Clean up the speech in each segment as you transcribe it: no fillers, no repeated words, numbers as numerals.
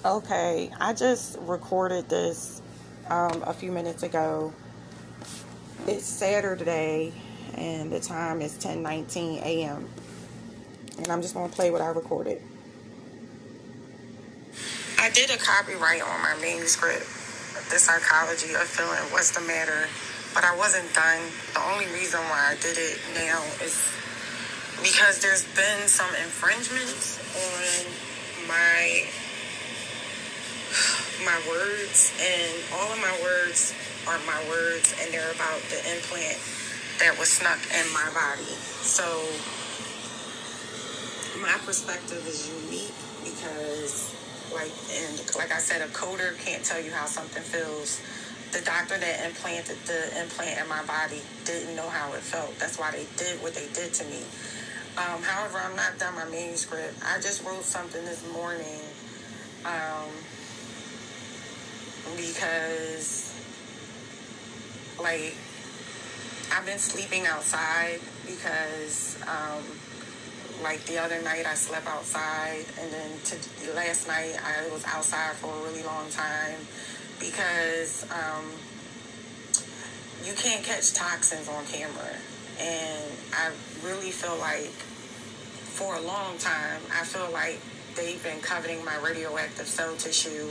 Okay, I just recorded this a few minutes ago. It's Saturday, and the time is 10:19 a.m. And I'm just gonna play what I recorded. I did a copyright on my manuscript, The Psychology of Feeling What's the Matter, but I wasn't done. The only reason why I did it now is because there's been some infringements on my words, and all of my words are my words, and they're about the implant that was snuck in my body. So my perspective is unique because, like I said, a coder can't tell you how something feels. The doctor that implanted the implant in my body didn't know how it felt. That's why they did what they did to me. However, I'm not done my manuscript. I just wrote something this morning because, I've been sleeping outside because, the other night I slept outside, and then last night I was outside for a really long time because you can't catch toxins on camera. And I really feel like for a long time, I feel like they've been coveting my radioactive cell tissue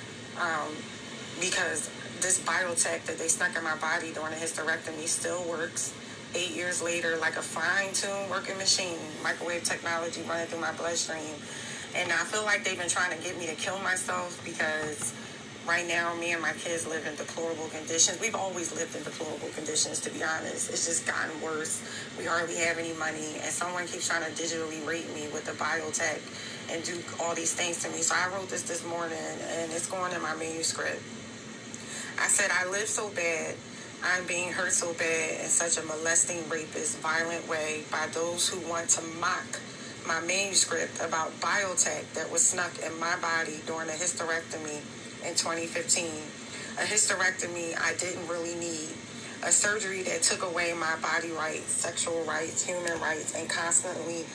because this biotech that they snuck in my body during a hysterectomy still works 8 years later like a fine-tuned working machine, microwave technology running through my bloodstream. And I feel like they've been trying to get me to kill myself because right now me and my kids live in deplorable conditions. We've always lived in deplorable conditions, to be honest. It's just gotten worse. We hardly have any money, and someone keeps trying to digitally rape me with the biotech and do all these things to me. So I wrote this morning, and it's going in my manuscript. I said, I live so bad. I'm being hurt so bad in such a molesting, rapist, violent way by those who want to mock my manuscript about biotech that was snuck in my body during a hysterectomy in 2015. A hysterectomy I didn't really need. A surgery that took away my body rights, sexual rights, human rights, and constantly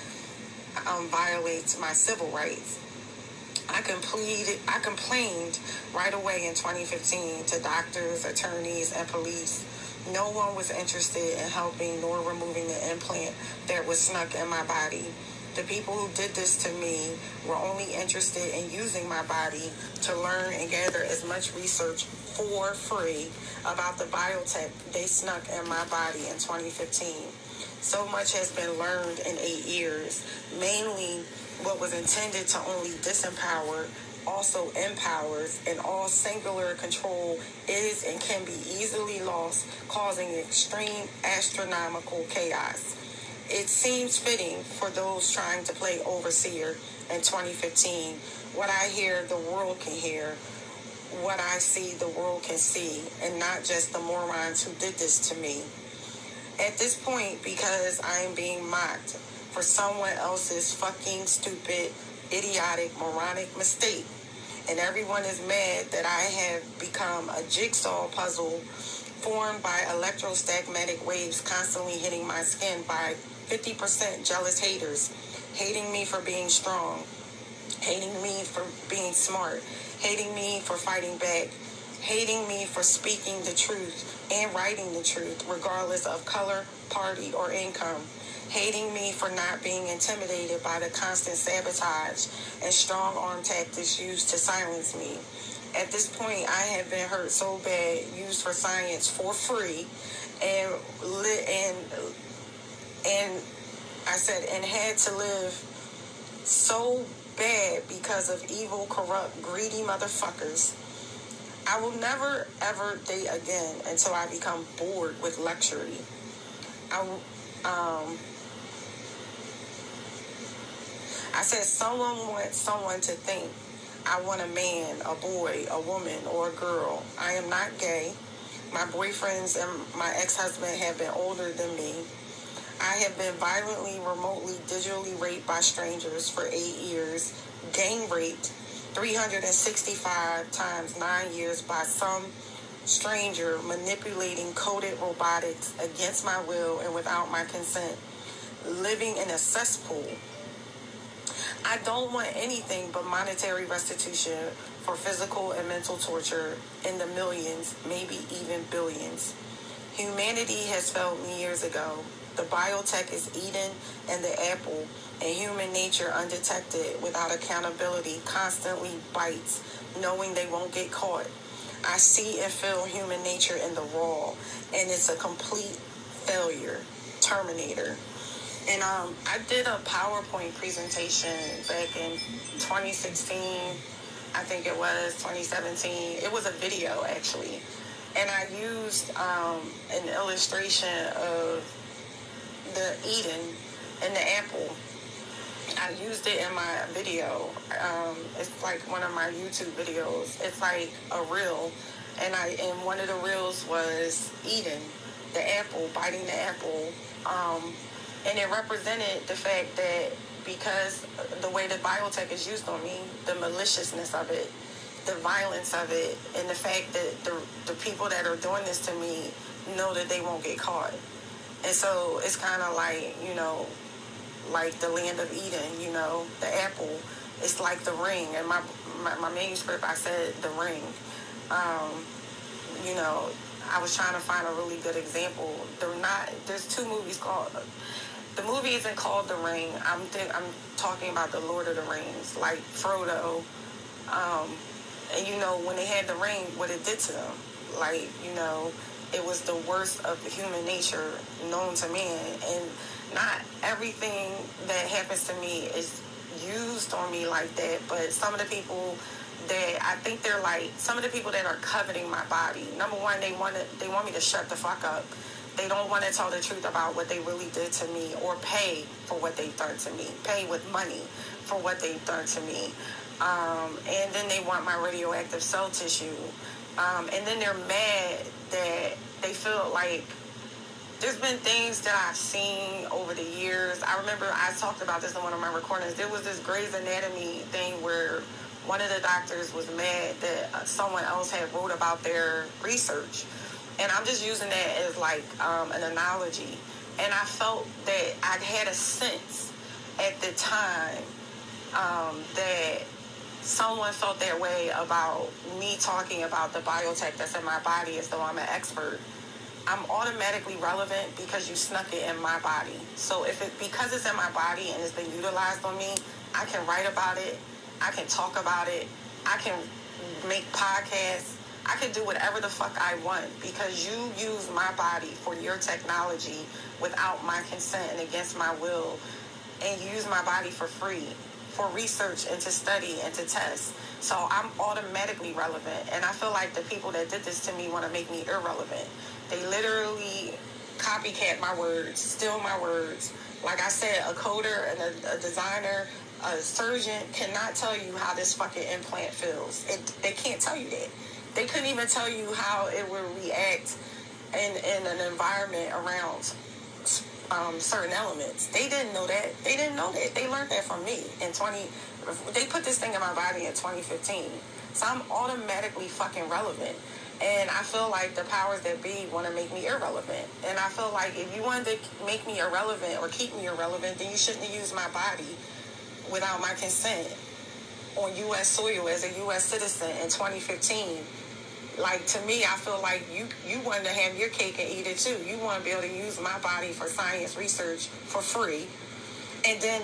violates my civil rights. I complained right away in 2015 to doctors, attorneys, and police. No one was interested in helping nor removing the implant that was snuck in my body. The people who did this to me were only interested in using my body to learn and gather as much research for free about the biotech they snuck in my body in 2015. So much has been learned in 8 years, mainly what was intended to only disempower also empowers, and all singular control is and can be easily lost, causing extreme astronomical chaos. It seems fitting for those trying to play overseer in 2015. What I hear, the world can hear. What I see, the world can see, and not just the morons who did this to me. At this point, because I am being mocked for someone else's fucking stupid, idiotic, moronic mistake, and everyone is mad that I have become a jigsaw puzzle formed by electrostagmatic waves constantly hitting my skin by 50% jealous haters, hating me for being strong, hating me for being smart, hating me for fighting back, hating me for speaking the truth and writing the truth, regardless of color, party, or income, hating me for not being intimidated by the constant sabotage and strong arm tactics used to silence me. At this point, I have been hurt so bad, used for science for free, and I said, and had to live so bad because of evil, corrupt, greedy motherfuckers. I will never, ever date again until I become bored with luxury. I said, someone wants someone to think. I want a man, a boy, a woman, or a girl. I am not gay. My boyfriends and my ex-husband have been older than me. I have been violently, remotely, digitally raped by strangers for 8 years, gang raped 365 times 9 years by some stranger manipulating coded robotics against my will and without my consent, living in a cesspool. I don't want anything but monetary restitution for physical and mental torture in the millions, maybe even billions. Humanity has failed me years ago. The biotech is Eden and the apple, and human nature undetected without accountability constantly bites, knowing they won't get caught. I see and feel human nature in the raw, and it's a complete failure. Terminator. And I did a PowerPoint presentation back in 2016. I think it was 2017. It was a video, actually. And I used an illustration of the Eden and the apple. I used it in my video. It's like one of my YouTube videos. It's like a reel. And one of the reels was Eden, the apple, biting the apple. And it represented the fact that because the way that biotech is used on me, the maliciousness of it, the violence of it, and the fact that the people that are doing this to me know that they won't get caught. And so it's kind of like, like the land of Eden, the apple. It's like the ring. And my manuscript, I said the ring. I was trying to find a really good example. There's two movies called... The movie isn't called The Ring. I'm talking about The Lord of the Rings, like Frodo. And when they had the ring, what it did to them. Like, it was the worst of the human nature known to man. And not everything that happens to me is used on me like that. But some of the people that I think they're like, some of the people that are coveting my body, number one, they want me to shut the fuck up. They don't want to tell the truth about what they really did to me or pay for what they've done to me. Pay with money for what they've done to me. And then they want my radioactive cell tissue. And then they're mad that they feel like there's been things that I've seen over the years. I remember I talked about this in one of my recordings. There was this Grey's Anatomy thing where one of the doctors was mad that someone else had wrote about their research. And I'm just using that as like an analogy. And I felt that I had a sense at the time that someone felt that way about me talking about the biotech that's in my body as though I'm an expert. I'm automatically relevant because you snuck it in my body. So because it's in my body and it's been utilized on me, I can write about it. I can talk about it. I can make podcasts. I can do whatever the fuck I want because you use my body for your technology without my consent and against my will, and you use my body for free for research and to study and to test. So I'm automatically relevant, and I feel like the people that did this to me want to make me irrelevant. They literally copycat my words, steal my words. Like I said, a coder and a designer, a surgeon cannot tell you how this fucking implant feels. They can't tell you that. They couldn't even tell you how it would react in an environment around certain elements. They didn't know that. They didn't know that. They learned that from me they put this thing in my body in 2015. So I'm automatically fucking relevant. And I feel like the powers that be want to make me irrelevant. And I feel like if you wanted to make me irrelevant or keep me irrelevant, then you shouldn't have used my body without my consent on U.S. soil as a U.S. citizen in 2015. Like, to me, I feel like you wanted to have your cake and eat it too. You want to be able to use my body for science research for free, and then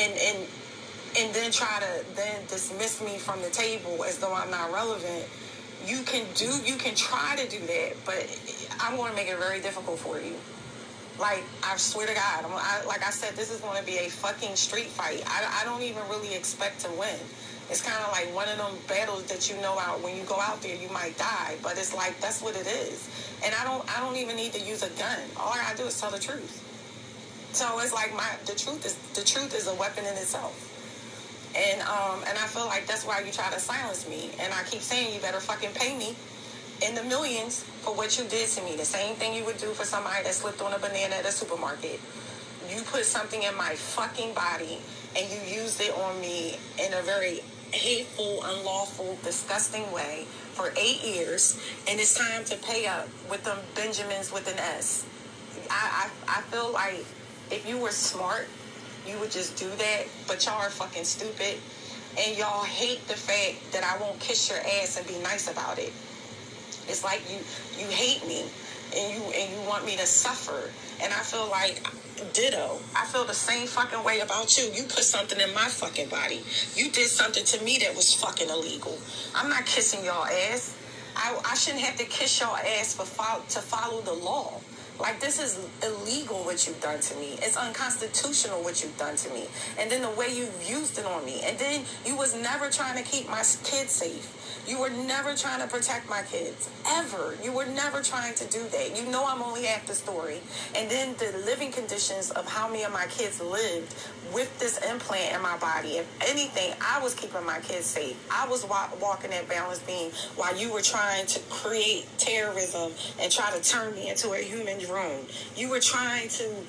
try to then dismiss me from the table as though I'm not relevant. You can try to do that, but I'm going to make it very difficult for you. Like, I swear to God, like I said, this is going to be a fucking street fight. I don't even really expect to win. It's kind of like one of them battles that out when you go out there, you might die. But it's like, that's what it is. And I don't even need to use a gun. All I gotta do is tell the truth. So it's like the truth is a weapon in itself. And I feel like that's why you try to silence me. And I keep saying you better fucking pay me in the millions for what you did to me. The same thing you would do for somebody that slipped on a banana at a supermarket. You put something in my fucking body and you used it on me in a very hateful, unlawful, disgusting way for 8 years, and it's time to pay up with them Benjamins with an S. I feel like if you were smart you would just do that, but y'all are fucking stupid. And y'all hate the fact that I won't kiss your ass and be nice about it. It's like you hate me and you want me to suffer. And I feel like ditto. I feel the same fucking way about you. You put something in my fucking body. You did something to me that was fucking illegal. I'm not kissing y'all ass. I shouldn't have to kiss y'all ass to follow the law. Like, this is illegal what you've done to me. It's unconstitutional what you've done to me. And then the way you've used it on me. And then you was never trying to keep my kids safe. You were never trying to protect my kids. Ever. You were never trying to do that. You know I'm only half the story. And then the living conditions of how me and my kids lived with this implant in my body. If anything, I was keeping my kids safe. I was walking that balanced beam while you were trying to create terrorism and try to turn me into a human drone. You were trying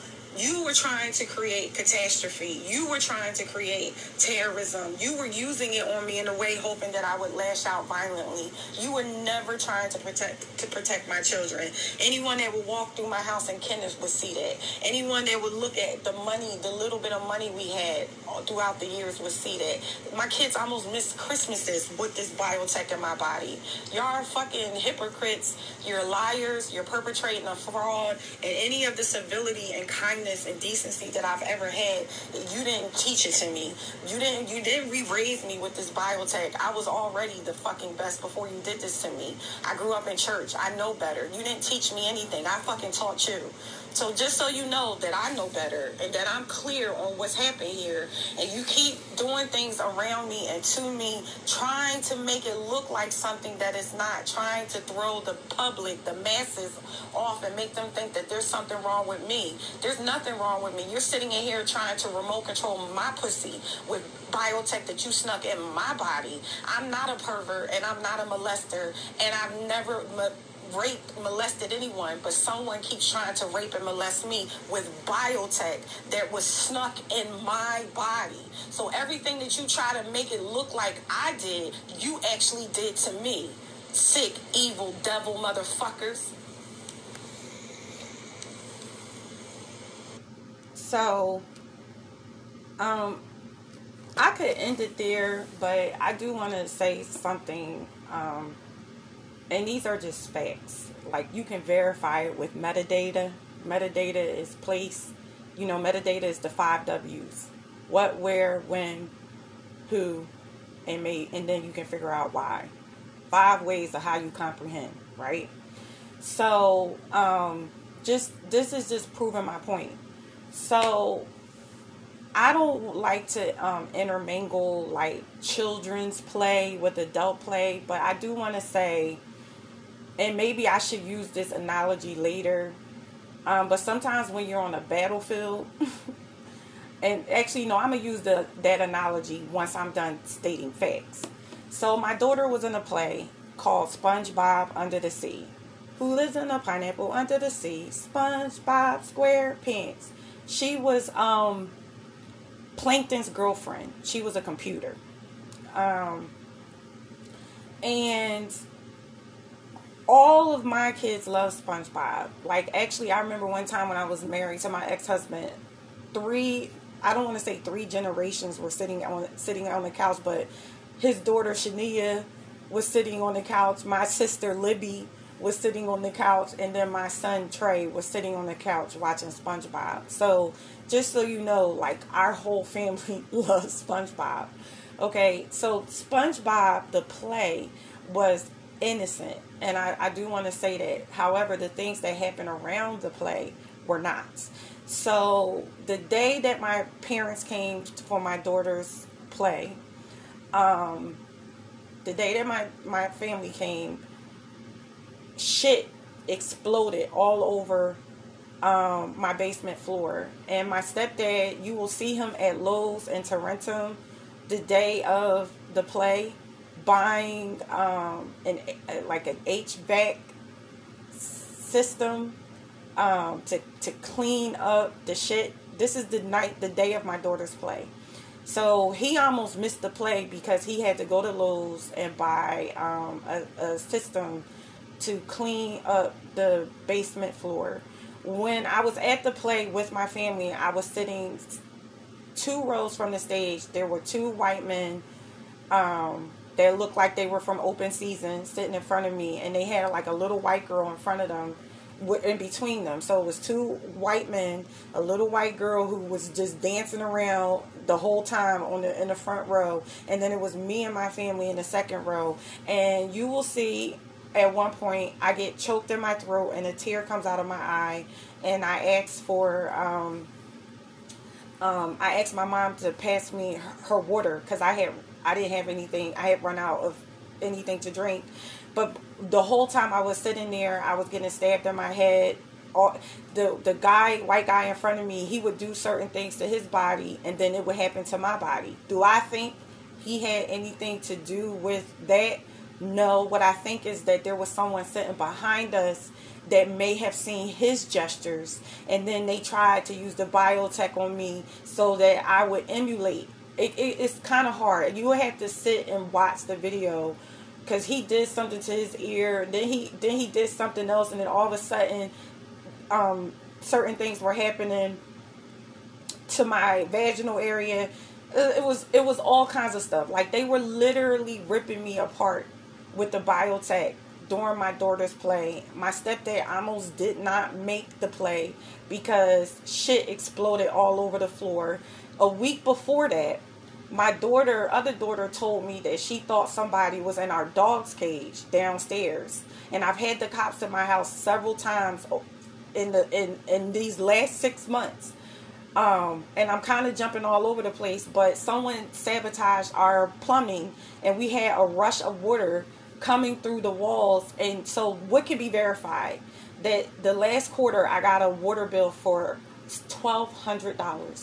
to create catastrophe. You were trying to create terrorism. You were using it on me in a way hoping that I would lash out violently. You were never trying to protect my children. Anyone that would walk through my house in Kenneth would see that. Anyone that would look at the money, the little bit of money we had throughout the years would see that. My kids almost missed Christmases with this biotech in my body. Y'all are fucking hypocrites. You're liars. You're perpetrating a fraud. And any of the civility and kindness and decency that I've ever had, you didn't teach it to me. You didn't re-raise me with this biotech. I was already the fucking best before you did this to me. I grew up in church. I know better. You didn't teach me anything. I fucking taught you. So just so you know that I know better and that I'm clear on what's happening here, and you keep doing things around me and to me, trying to make it look like something that it's not, trying to throw the public, the masses off and make them think that there's something wrong with me. There's nothing wrong with me. You're sitting in here trying to remote control my pussy with biotech that you snuck in my body. I'm not a pervert and I'm not a molester, and I've never raped, molested anyone, but someone keeps trying to rape and molest me with biotech that was snuck in my body. So everything that you try to make it look like I did, you actually did to me. Sick, evil, devil motherfuckers. So, I could end it there, but I do want to say something, and these are just facts. Like, you can verify it with metadata. Metadata is place. Metadata is the 5 W's. What, where, when, who, and made, and then you can figure out why. 5 ways of how you comprehend, right? So, this is just proving my point. So, I don't like to intermingle like children's play with adult play, but I do want to say, and maybe I should use this analogy later, but sometimes when you're on a battlefield, and actually, no, I'm going to use that analogy once I'm done stating facts. So my daughter was in a play called SpongeBob Under the Sea. Who lives in a pineapple under the sea? SpongeBob SquarePants. She was Plankton's girlfriend. She was a computer. And all of my kids love SpongeBob. Like, actually, I remember one time when I was married to my ex-husband, I don't want to say 3 generations were sitting on the couch, but his daughter Shania was sitting on the couch. My sister Libby was sitting on the couch, and then my son Trey was sitting on the couch watching SpongeBob. So just so you know, like, our whole family loves SpongeBob. Okay, so SpongeBob, the play, was innocent, and I do want to say that. However, the things that happened around the play were not. So the day that my parents came for my daughter's play, the day that my family came, shit exploded all over my basement floor. And my stepdad, you will see him at Lowe's in Tarentum the day of the play, buying an HVAC system to clean up the shit. This is the day of my daughter's play. So he almost missed the play because he had to go to Lowe's and buy a system to clean up the basement floor. When I was at the play with my family, I was sitting 2 rows from the stage, there were 2 white men that looked like they were from Open Season sitting in front of me, and they had like a little white girl in front of them, in between them. So it was 2 white men, a little white girl who was just dancing around the whole time in the front row, and then it was me and my family in the second row. And you will see at one point I get choked in my throat and a tear comes out of my eye, and I asked my mom to pass me her water because I didn't have anything. I had run out of anything to drink. But the whole time I was sitting there, I was getting stabbed in my head. The white guy in front of me, he would do certain things to his body, and then it would happen to my body. Do I think he had anything to do with that? No. What I think is that there was someone sitting behind us that may have seen his gestures, and then they tried to use the biotech on me so that I would emulate. It's kind of hard. You would have to sit and watch the video, because he did something to his ear, then he did something else, and then all of a sudden certain things were happening to my vaginal area. It was all kinds of stuff. Like, they were literally ripping me apart with the biotech during my daughter's play. My stepdad almost did not make the play because shit exploded all over the floor. A week before that, my other daughter told me that she thought somebody was in our dog's cage downstairs. And I've had the cops at my house several times in these last 6 months. And I'm kind of jumping all over the place, but someone sabotaged our plumbing, and we had a rush of water coming through the walls. And so what can be verified? That the last quarter I got a water bill for $1,200.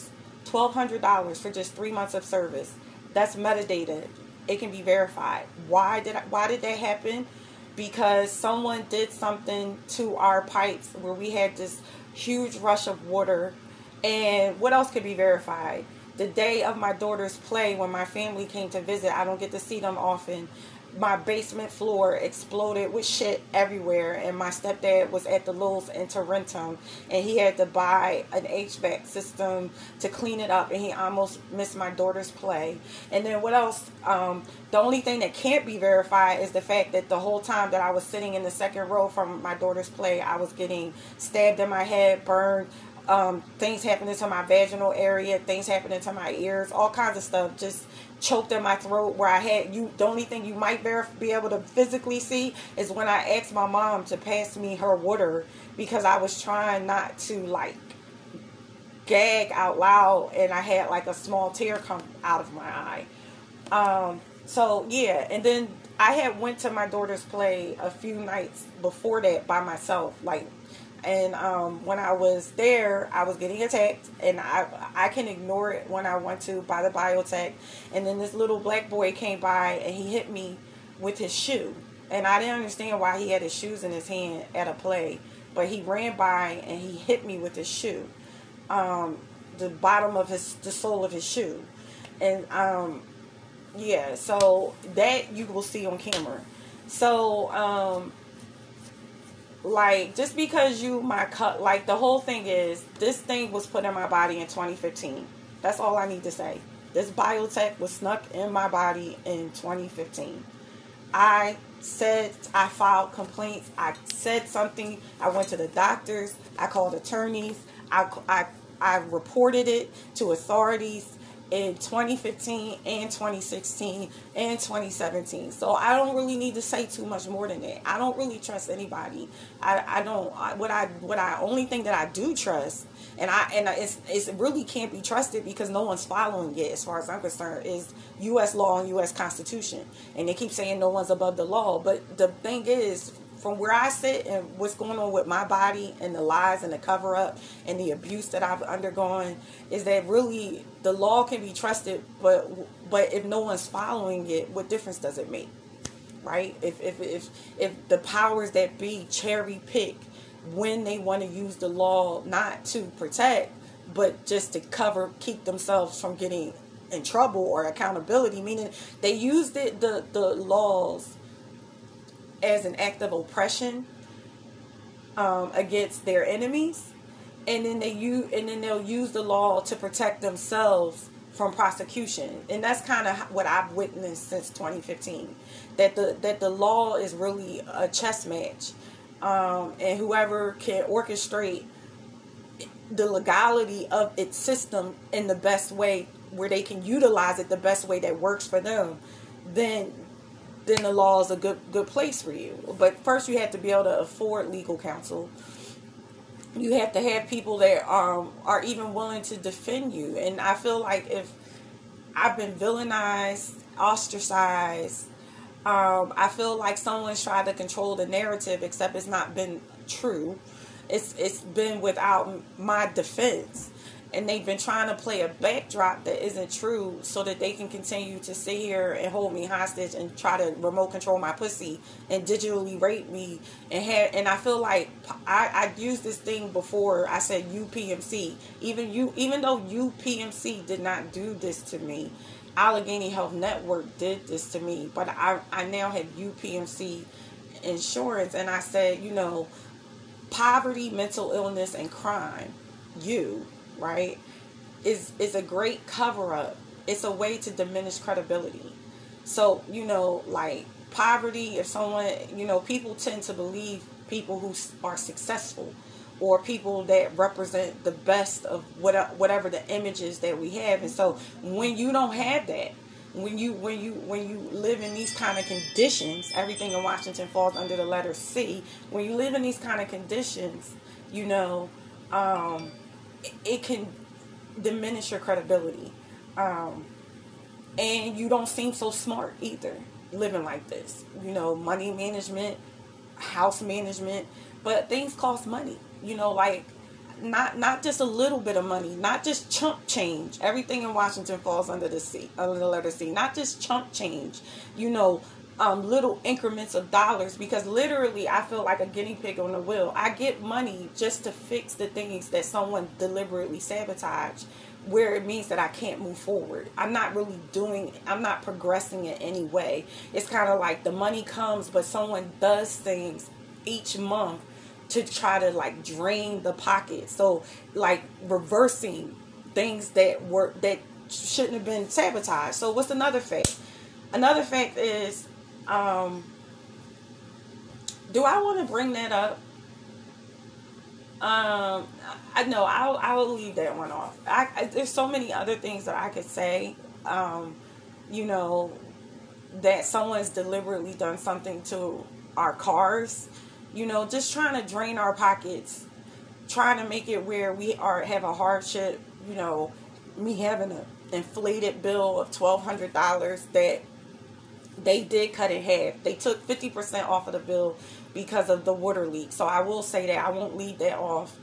$1,200 for just 3 months of service. That's metadata. It can be verified. Why did that happen? Because someone did something to our pipes where we had this huge rush of water. And what else could be verified? The day of my daughter's play, when my family came to visit, I don't get to see them often, my basement floor exploded with shit everywhere, and my stepdad was at the Lowe's in Tarentum, and he had to buy an HVAC system to clean it up, and he almost missed my daughter's play. And then what else? The only thing that can't be verified is the fact that the whole time that I was sitting in the second row from my daughter's play, I was getting stabbed in my head, burned, things happening to my vaginal area, things happening to my ears, all kinds of stuff, just choked in my throat where I had the only thing you might be able to physically see is when I asked my mom to pass me her water, because I was trying not to like gag out loud, and I had like a small tear come out of my eye. So yeah, and then I had went to my daughter's play a few nights before that by myself, and when I was there, I was getting attacked, and I can ignore it when I went to buy the biotech. And then this little black boy came by, and he hit me with his shoe. And I didn't understand why he had his shoes in his hand at a play, but he ran by and he hit me with his shoe, the bottom of the sole of his shoe. And yeah, so that you will see on camera. So like, just because like, the whole thing is, this thing was put in my body in 2015. That's all I need to say. This biotech was snuck in my body in 2015. I filed complaints. I said something. I went to the doctors. I called attorneys. I reported it to authorities in 2015 and 2016 and 2017. So I don't really need to say too much more than that. I don't really trust anybody. Only thing that I do trust, and it really can't be trusted because no one's following it, as far as I'm concerned, is U.S. law and U.S. Constitution. And they keep saying no one's above the law, but the thing is, from where I sit and what's going on with my body and the lies and the cover up and the abuse that I've undergone, is that really the law can be trusted, but if no one's following it, what difference does it make? Right? If the powers that be cherry pick when they want to use the law, not to protect, but just to keep themselves from getting in trouble or accountability, meaning they used the laws as an act of oppression against their enemies, and then they'll use the law to protect themselves from prosecution. And that's kind of what I've witnessed since 2015, that the law is really a chess match, and whoever can orchestrate the legality of its system in the best way, where they can utilize it the best way that works for them, then the law is a good place for you. But first you have to be able to afford legal counsel. You have to have people that are even willing to defend you. And I feel like if I've been villainized, ostracized, I feel like someone's tried to control the narrative, except it's not been true. It's been without my defense. And they've been trying to play a backdrop that isn't true so that they can continue to sit here and hold me hostage and try to remote control my pussy and digitally rape me. And I feel like I used this thing before. I said UPMC. Even though UPMC did not do this to me, Allegheny Health Network did this to me. But I now have UPMC insurance. And I said, poverty, mental illness, and crime, right, is a great cover-up. It's a way to diminish credibility. So, like poverty, if someone, people tend to believe people who are successful or people that represent the best of whatever the images that we have. And so when you don't have that, when you live in these kind of conditions, everything in Washington falls under the letter C. When you live in these kind of conditions, it can diminish your credibility. And you don't seem so smart either, living like this. Money management, house management, but things cost money. Like not just a little bit of money, not just chump change. Everything in Washington falls under the letter C. Not just chump change, little increments of dollars, because literally I feel like a guinea pig on the wheel. I get money just to fix the things that someone deliberately sabotaged, where it means that I can't move forward. I'm not progressing in any way. It's kind of like the money comes, but someone does things each month to try to drain the pocket. So reversing things that shouldn't have been sabotaged. So what's another fact? Another fact is, do I want to bring that up? I know I'll leave that one off. There's so many other things that I could say, that someone's deliberately done something to our cars, just trying to drain our pockets, trying to make it where we have a hardship, me having an inflated bill of $1,200 that they did cut in half. They took 50% off of the bill because of the water leak. So I will say that. I won't leave that off.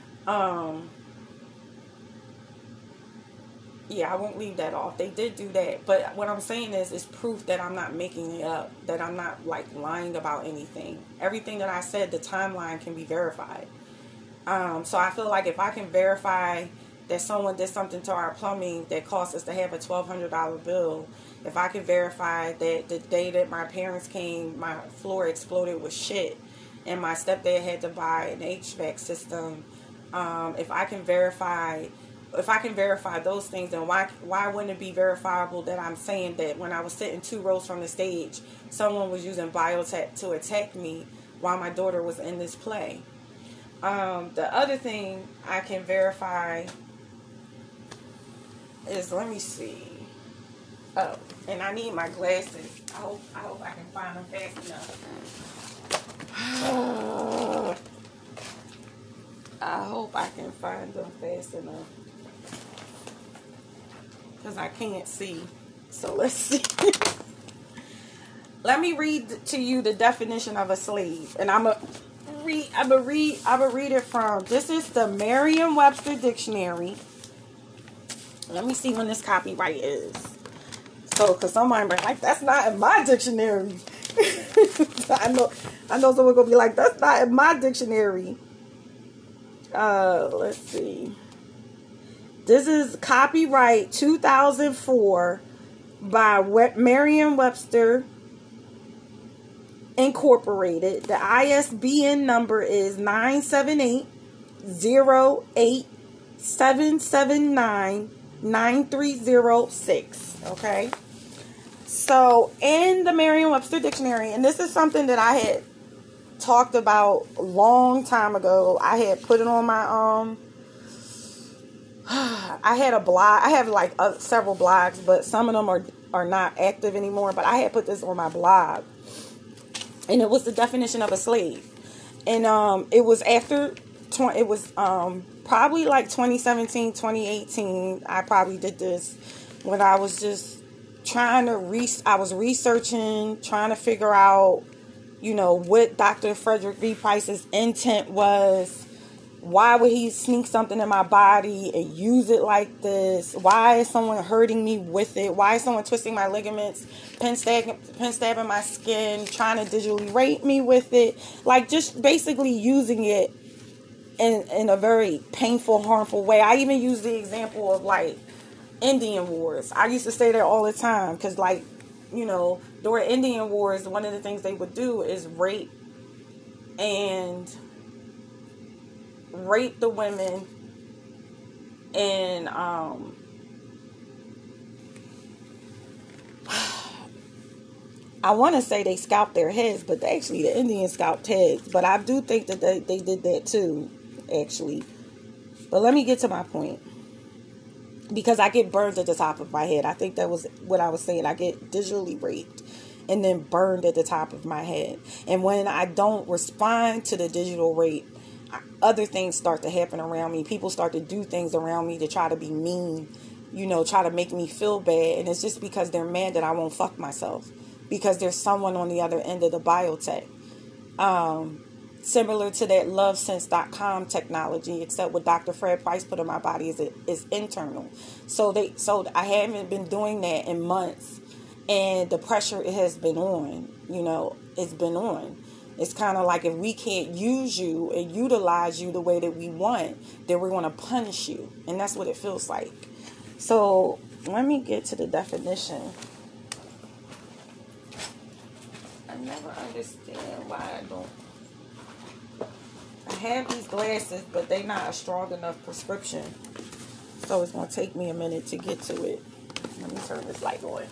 Yeah, I won't leave that off. They did do that. But what I'm saying is proof that I'm not making it up, that I'm not lying about anything. Everything that I said, the timeline can be verified. So I feel like if I can verify that someone did something to our plumbing that caused us to have a $1,200 bill, if I can verify that the day that my parents came, my floor exploded with shit and my stepdad had to buy an HVAC system, if I can verify those things, then why wouldn't it be verifiable that I'm saying that when I was sitting 2 rows from the stage, someone was using biotech to attack me while my daughter was in this play? The other thing I can verify is, let me see. Oh, and I need my glasses. I hope I can find them fast enough. I hope I can find them fast enough, because I can't see. So let's see. Let me read to you the definition of a slave, and I'm gonna read it from. This is the Merriam-Webster dictionary. Let me see when this copyright is. So, because somebody be like, that's not in my dictionary. I know someone gonna be like, that's not in my dictionary. Let's see. This is copyright 2004 by Merriam-Webster Incorporated. The ISBN number is 978 0877799306. Okay. So in the Merriam-Webster dictionary, and this is something that I had talked about a long time ago. I had put it on my I had a blog. I have like several blogs, but some of them are not active anymore. But I had put this on my blog, and it was the definition of a slave. And it was after it was probably like 2017, 2018. I probably did this when I was just trying to I was researching, trying to figure out, what Dr. Frederick B. Price's intent was. Why would he sneak something in my body and use it like this? Why is someone hurting me with it? Why is someone twisting my ligaments, pen stabbing my skin, trying to digitally rape me with it? Like, just basically using it in a very painful, harmful way. I even use the example of, like, Indian wars. I used to stay there all the time because, like, during Indian wars, one of the things they would do is rape the women, and I want to say they scalped their heads, but actually the Indians scalped heads. But I do think that they did that too, actually. But let me get to my point, because I get burned at the top of my head. I think that was what I was saying. I get digitally raped and then burned at the top of my head. And when I don't respond to the digital rape, other things start to happen around me. People start to do things around me to try to be mean, try to make me feel bad. And it's just because they're mad that I won't fuck myself, because there's someone on the other end of the biotech. Similar to that lovesense.com technology, except what Dr. Fred Price put in my body is internal. So I haven't been doing that in months, and the pressure it has been on, it's been on. It's kind of like, if we can't use you and utilize you the way that we want, then we're going to punish you. And that's what it feels like. So let me get to the definition. I never understand why I don't. I have these glasses, but they're not a strong enough prescription. So it's going to take me a minute to get to it. Let me turn this light on.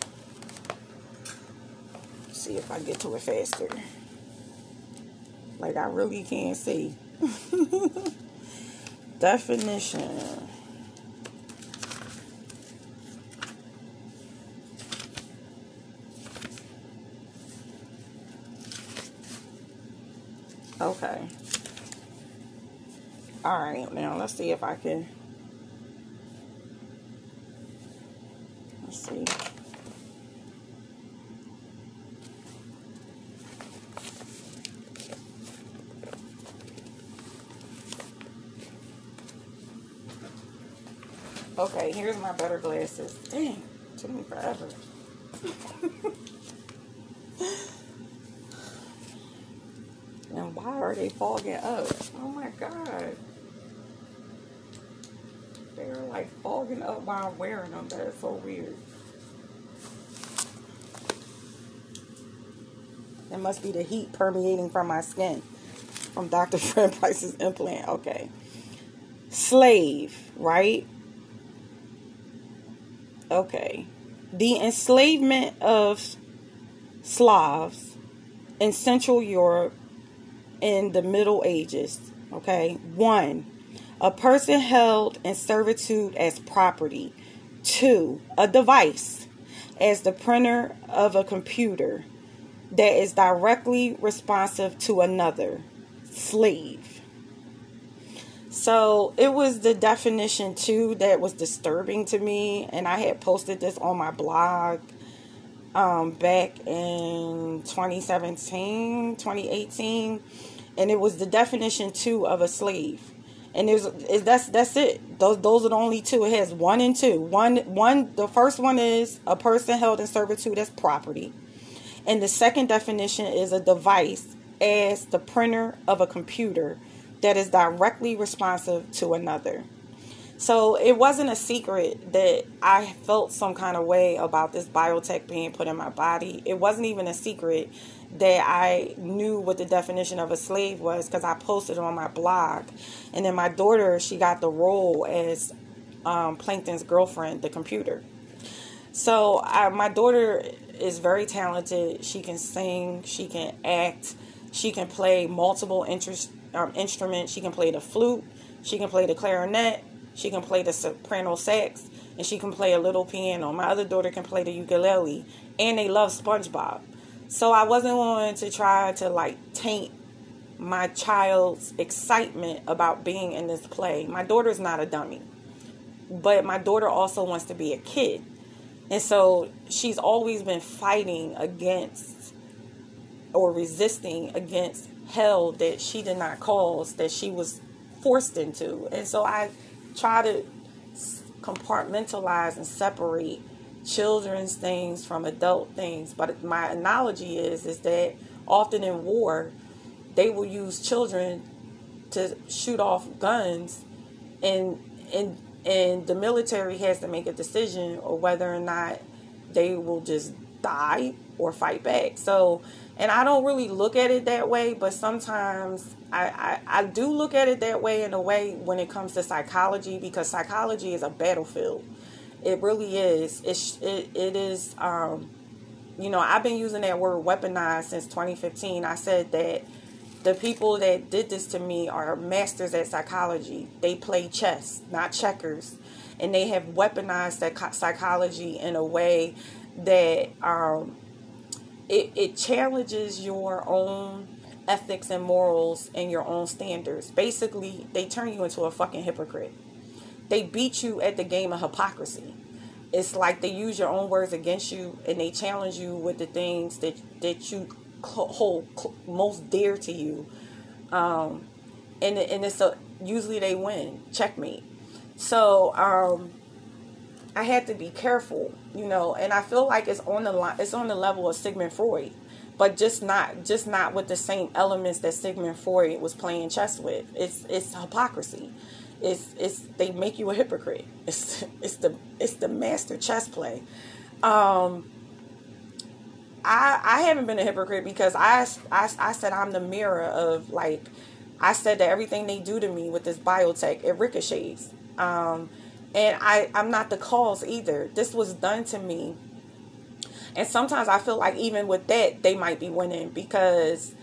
See if I get to it faster. Like, I really can't see. Definition. Okay. Alright, now let's see if I can. Let's see. Okay, here's my better glasses. Dang, it took me forever. And why are they fogging up? Oh my god. They're like fogging up while I'm wearing them. That is so weird. It must be the heat permeating from my skin from Dr. Fred Price's implant. Okay. Slave, right? Okay. The enslavement of Slavs in Central Europe in the Middle Ages. Okay. 1. A person held in servitude as property. 2. A device as the printer of a computer that is directly responsive to another. Slave. So it was the definition too that was disturbing to me, and I had posted this on my blog back in 2017, 2018, and it was the definition too of a slave. And that's it. Those are the only two. It has 1 and 2. The first one is a person held in servitude as property, and the second definition is a device as the printer of a computer that is directly responsive to another. So it wasn't a secret that I felt some kind of way about this biotech being put in my body. It wasn't even a secret that I knew what the definition of a slave was, because I posted it on my blog. And then my daughter, she got the role as Plankton's girlfriend, the computer. So my daughter is very talented. She can sing, she can act, she can play multiple instruments. She can play the flute, she can play the clarinet, she can play the soprano sax, and she can play a little piano. My other daughter can play the ukulele, and they love SpongeBob. So I wasn't going to try to taint my child's excitement about being in this play. My daughter's not a dummy, but my daughter also wants to be a kid. And so she's always been fighting against or resisting against hell that she did not cause, that she was forced into. And so I try to compartmentalize and separate children's things from adult things. But my analogy is that often in war, they will use children to shoot off guns, and the military has to make a decision or whether or not they will just die or fight back. So, and I don't really look at it that way, but sometimes I do look at it that way in a way when it comes to psychology, because psychology is a battlefield. It really is. It is, I've been using that word weaponized since 2015. I said that the people that did this to me are masters at psychology. They play chess, not checkers. And they have weaponized that psychology in a way that it challenges your own ethics and morals and your own standards. Basically, they turn you into a fucking hypocrite. They beat you at the game of hypocrisy. It's like they use your own words against you, and they challenge you with the things that you hold most dear to you. And it's usually they win. Checkmate. So I had to be careful, and I feel like it's on the level of Sigmund Freud, but just not with the same elements that Sigmund Freud was playing chess with. It's hypocrisy. It's they make you a hypocrite. It's the master chess play. I haven't been a hypocrite because I said I'm the mirror of, I said that everything they do to me with this biotech, it ricochets. And I'm not the cause either. This was done to me. And sometimes I feel like even with that, they might be winning because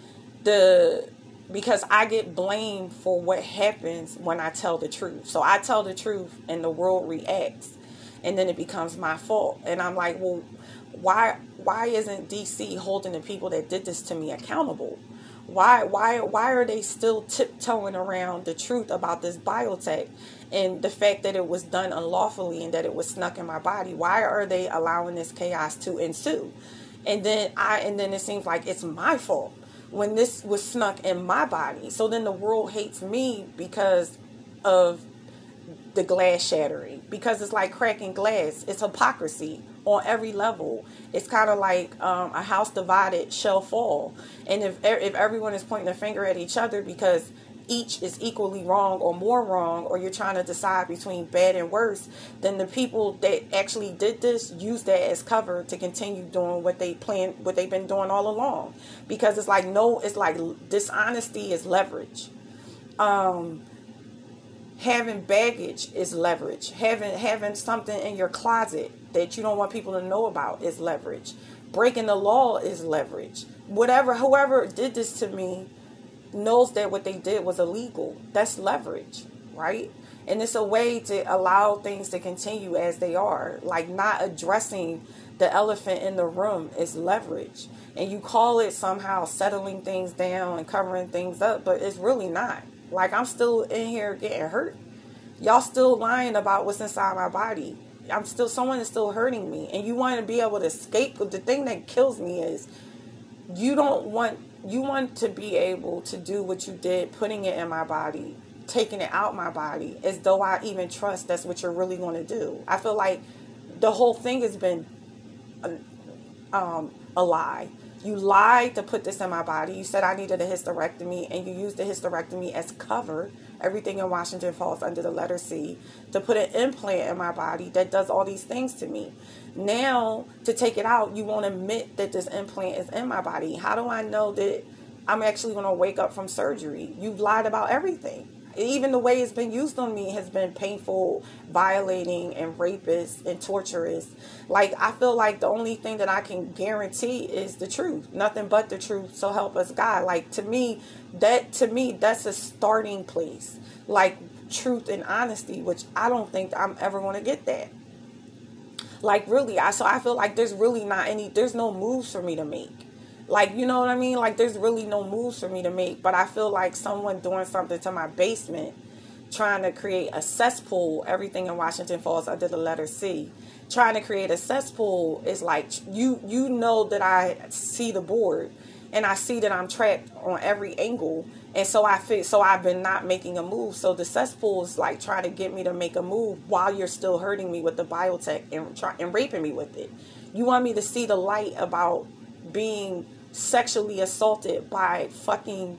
I get blamed for what happens when I tell the truth. So I tell the truth and the world reacts, and then it becomes my fault. And I'm like, well, why isn't DC holding the people that did this to me accountable? Why are they still tiptoeing around the truth about this biotech and the fact that it was done unlawfully and that it was snuck in my body? Why are they allowing this chaos to ensue? And then it seems like it's my fault when this was snuck in my body. So then the world hates me because of the glass shattering, because it's like cracking glass. It's hypocrisy on every level. It's kind of like a house divided shall fall. And if everyone is pointing a finger at each other because each is equally wrong or more wrong, or you're trying to decide between bad and worse, then the people that actually did this use that as cover to continue doing what they've been doing all along. Because it's like dishonesty is leverage. Having baggage is leverage. Having something in your closet that you don't want people to know about is leverage. Breaking the law is leverage. Whoever did this to me knows that what they did was illegal. That's leverage, right? And it's a way to allow things to continue as they are. Like not addressing the elephant in the room is leverage. And you call it somehow settling things down and covering things up, but it's really not. Like, I'm still in here getting hurt. Y'all still lying about what's inside my body. Someone is still hurting me. And you want to be able to escape. The thing that kills me is you want to be able to do what you did, putting it in my body, taking it out my body, as though I even trust that's what you're really going to do. I feel like the whole thing has been a lie. You lied to put this in my body. You said I needed a hysterectomy, and you used the hysterectomy as cover. Everything in Washington falls under the letter C. To put an implant in my body that does all these things to me. Now, to take it out, you won't admit that this implant is in my body. How do I know that I'm actually going to wake up from surgery? You've lied about everything. Even the way it's been used on me has been painful, violating, and rapist, and torturous. Like, I feel like the only thing that I can guarantee is the truth. Nothing but the truth, so help us God. Like, to me, that's a starting place. Like, truth and honesty, which I don't think I'm ever going to get that. Like, really, so I feel like there's no moves for me to make. Like, you know what I mean? Like, there's really no moves for me to make. But I feel like someone doing something to my basement, trying to create a cesspool. Everything in Washington falls under the letter C. Trying to create a cesspool is like, you know that I see the board. And I see that I'm trapped on every angle. And so I've been not making a move. So the cesspool is like trying to get me to make a move while you're still hurting me with the biotech and raping me with it. You want me to see the light about being sexually assaulted by fucking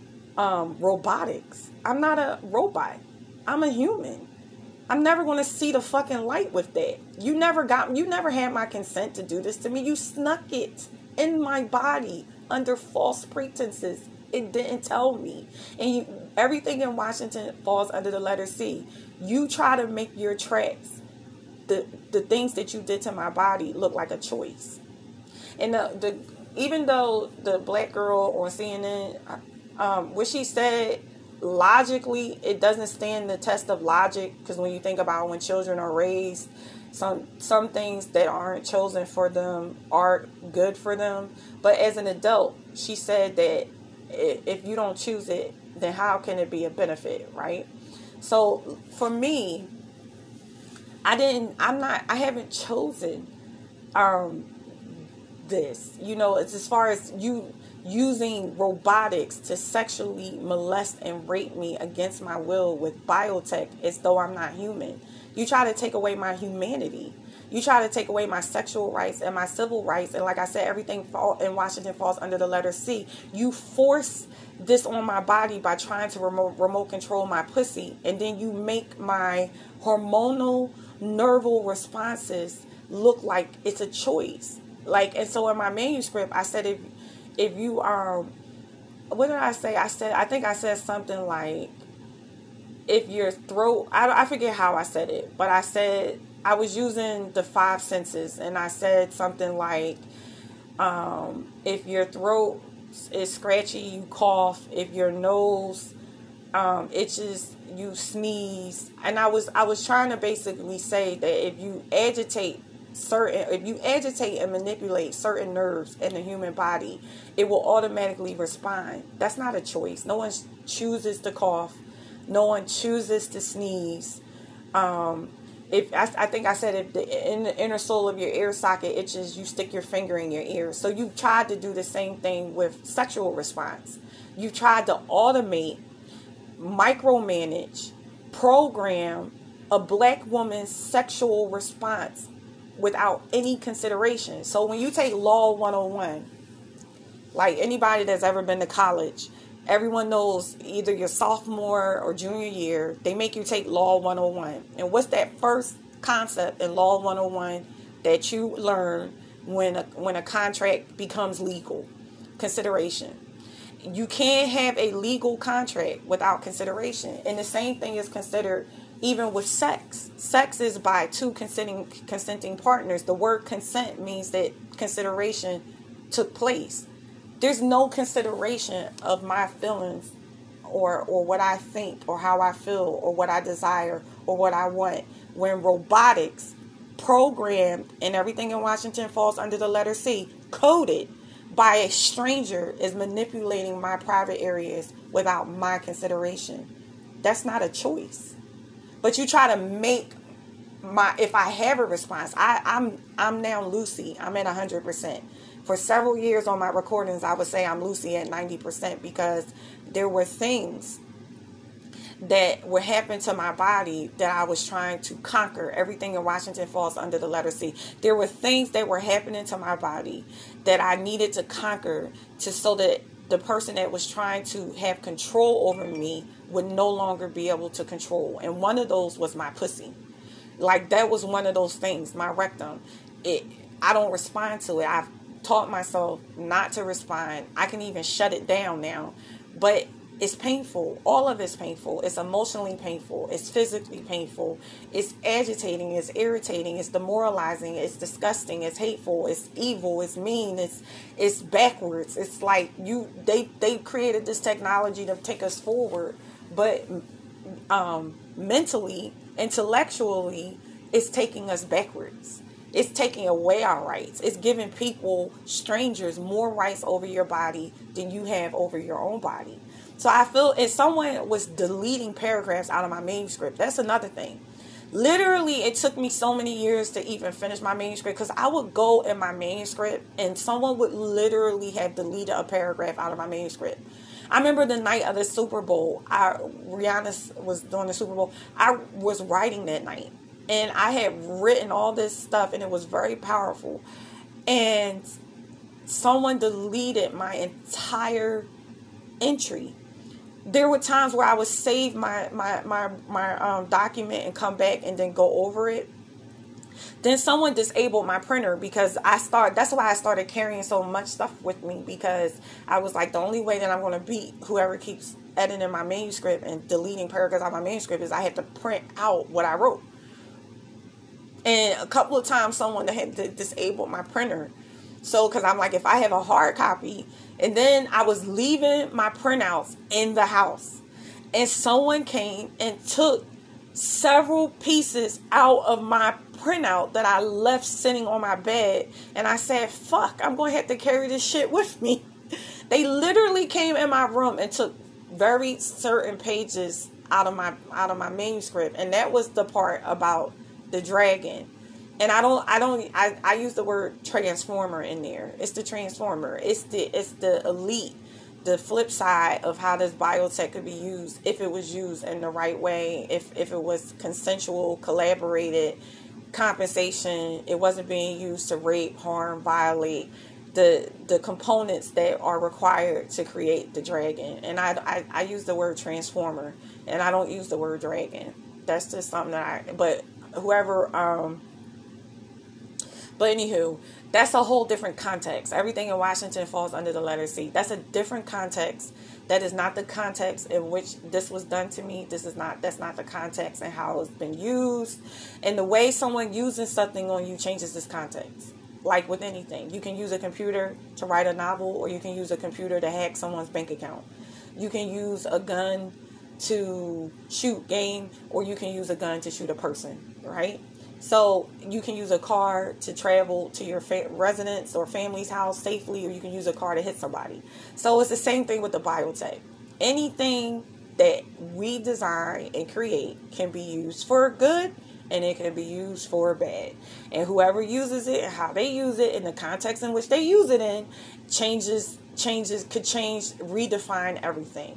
robotics. I'm not a robot. I'm a human. I'm never going to see the fucking light with that. You never had my consent to do this to me. You snuck it in my body under false pretenses. It didn't tell me. And everything in Washington falls under the letter C. You try to make your tracks, the things that you did to my body, look like a choice. And even though the black girl on CNN, what she said, logically, it doesn't stand the test of logic. Because when you think about when children are raised, some things that aren't chosen for them are good for them. But as an adult, she said that if you don't choose it, then how can it be a benefit, right? So for me, I haven't chosen this. You know, it's as far as you using robotics to sexually molest and rape me against my will with biotech as though I'm not human. You try to take away my humanity. You try to take away my sexual rights and my civil rights. And like I said, everything in Washington falls under the letter C. You force this on my body by trying to remote control my pussy. And then you make my hormonal nerval responses look like it's a choice. Like, and so in my manuscript, I said, if you are, what did I say? I think I said something like, if your throat, I forget how I said it, but I said, I was using the 5 senses, and I said something like, if your throat is scratchy, you cough. If your nose itches, you sneeze. And I was trying to basically say that if you agitate and manipulate certain nerves in the human body, it will automatically respond. That's not a choice. No one chooses to cough. No one chooses to sneeze. I think I said if in the inner sole of your ear socket itches, you stick your finger in your ear. So you tried to do the same thing with sexual response. You tried to automate, micromanage, program a black woman's sexual response without any consideration. So when you take Law 101, like anybody that's ever been to college, everyone knows either your sophomore or junior year, they make you take Law 101. And what's that first concept in Law 101 that you learn when a contract becomes legal? Consideration. You can't have a legal contract without consideration. And the same thing is considered even with sex. Sex is by two consenting partners. The word consent means that consideration took place. There's no consideration of my feelings or what I think or how I feel or what I desire or what I want. When robotics, programmed, and everything in Washington falls under the letter C, coded by a stranger, is manipulating my private areas without my consideration. That's not a choice. But you try to make if I have a response, I'm now Lucy. I'm at 100%. For several years on my recordings, I would say I'm Lucy at 90% because there were things that would happen to my body that I was trying to conquer. Everything in Washington falls under the letter C. There were things that were happening to my body that I needed to conquer so that the person that was trying to have control over me would no longer be able to control. And one of those was my pussy. Like, that was one of those things, my rectum. I don't respond to it. I've taught myself not to respond. I can even shut it down now. But it's painful. All of it's painful. It's emotionally painful. It's physically painful. It's agitating. It's irritating. It's demoralizing. It's disgusting. It's hateful. It's evil. It's mean. It's backwards. It's like they created this technology to take us forward, but mentally, intellectually, it's taking us backwards. It's taking away our rights. It's giving people, strangers, more rights over your body than you have over your own body. So I feel if someone was deleting paragraphs out of my manuscript, that's another thing. Literally, it took me so many years to even finish my manuscript, because I would go in my manuscript and someone would literally have deleted a paragraph out of my manuscript. I remember the night of the Super Bowl, Rihanna was doing the Super Bowl. I was writing that night, and I had written all this stuff, and it was very powerful. And someone deleted my entire entry. There were times where I would save my document and come back and then go over it. Then someone disabled my printer because that's why I started carrying so much stuff with me, because I was like, the only way that I'm going to beat whoever keeps editing my manuscript and deleting paragraphs out of my manuscript is I have to print out what I wrote. And a couple of times someone had disabled my printer. So, because I'm like, if I have a hard copy, and then I was leaving my printouts in the house, and someone came and took several pieces out of my printout that I left sitting on my bed, and I said, fuck, I'm going to have to carry this shit with me. They literally came in my room and took very certain pages out of my manuscript, and that was the part about the dragon. And I use the word transformer in there. It's the transformer. It's the elite, the flip side of how this biotech could be used if it was used in the right way, if it was consensual, collaborated, compensation. It wasn't being used to rape, harm, violate the components that are required to create the dragon. And I use the word transformer, and I don't use the word dragon. That's just something that but anywho, that's a whole different context. Everything in Washington falls under the letter C. That's a different context. That is not the context in which this was done to me. That's not the context and how it's been used. And the way someone uses something on you changes this context. Like with anything. You can use a computer to write a novel, or you can use a computer to hack someone's bank account. You can use a gun to shoot game, or you can use a gun to shoot a person, right? So you can use a car to travel to your residence or family's house safely, or you can use a car to hit somebody. So it's the same thing with the biotech. Anything that we design and create can be used for good, and it can be used for bad. And whoever uses it and how they use it in the context in which they use it in could redefine everything.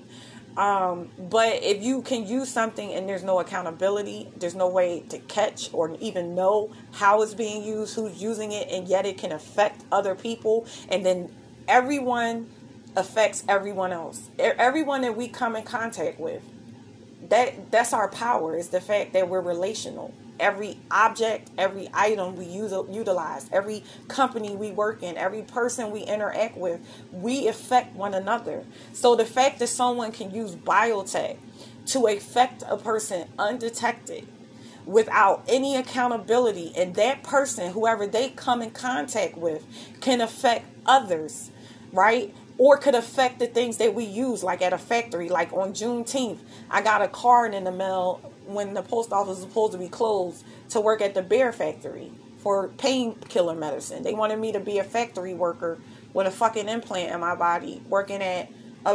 But if you can use something and there's no accountability, there's no way to catch or even know how it's being used, who's using it, and yet it can affect other people, and then everyone affects everyone else. Everyone that we come in contact with, that's our power, is the fact that we're relational. Every object, every item we utilize, every company we work in, every person we interact with, we affect one another. So the fact that someone can use biotech to affect a person undetected without any accountability, and that person, whoever they come in contact with, can affect others, right? Or could affect the things that we use, like at a factory. Like on Juneteenth, I got a card in the mail when the post office was supposed to be closed to work at the Bear Factory for painkiller medicine. They wanted me to be a factory worker with a fucking implant in my body, working at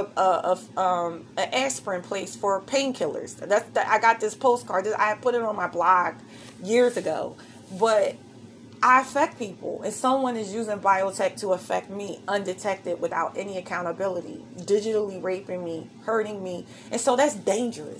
an aspirin place for painkillers. I got this postcard. I put it on my blog years ago. But I affect people, and someone is using biotech to affect me undetected without any accountability, digitally raping me, hurting me. And so that's dangerous.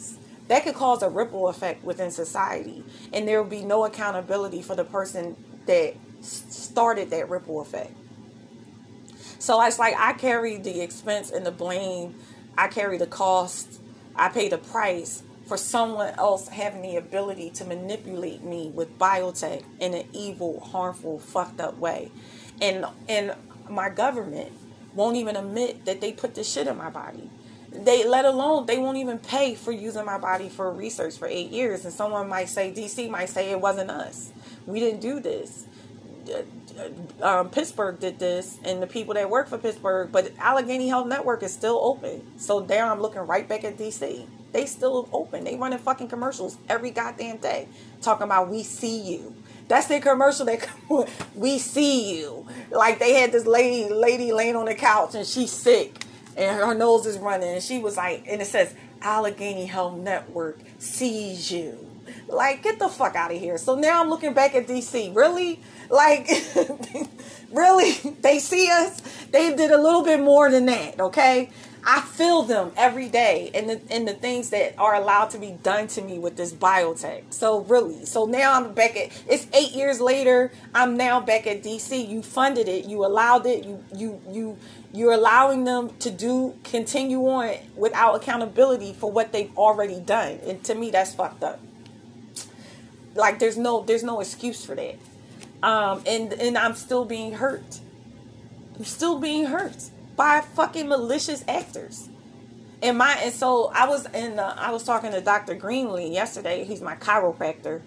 that could cause a ripple effect within society, and there will be no accountability for the person that started that ripple effect. So it's like I carry the expense and the blame, I carry the cost, I pay the price for someone else having the ability to manipulate me with biotech in an evil, harmful, fucked up way. And my government won't even admit that they put this shit in my body. They won't even pay for using my body for research for 8 years. And someone might say, DC might say, it wasn't us. We didn't do this. Pittsburgh did this, and the people that work for Pittsburgh, but Allegheny Health Network is still open. So there I'm looking right back at DC. They still open. They running fucking commercials every goddamn day talking about we see you. That's their commercial. We see you. Like they had this lady laying on the couch and she's sick and her nose is running, and she was like, and it says Allegheny Health Network sees you. Like, get the fuck out of here. So now I'm looking back at DC. Really? Like, really? They see us? They did a little bit more than that, okay? I feel them every day and the things that are allowed to be done to me with this biotech. So really, so now I'm back at, it's 8 years later, I'm now back at DC. You funded it, you allowed it, you're allowing them to continue on without accountability for what they've already done. And to me, that's fucked up. Like there's no excuse for that. And I'm still being hurt. I'm still being hurt by fucking malicious actors. And so I was talking to Dr. Greenlee yesterday. He's my chiropractor.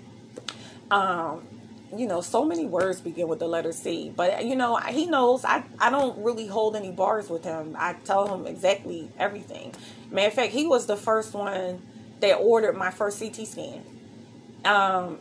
So many words begin with the letter C, but he knows I don't really hold any bars with him. I tell him exactly everything. Matter of fact, he was the first one that ordered my first CT scan. And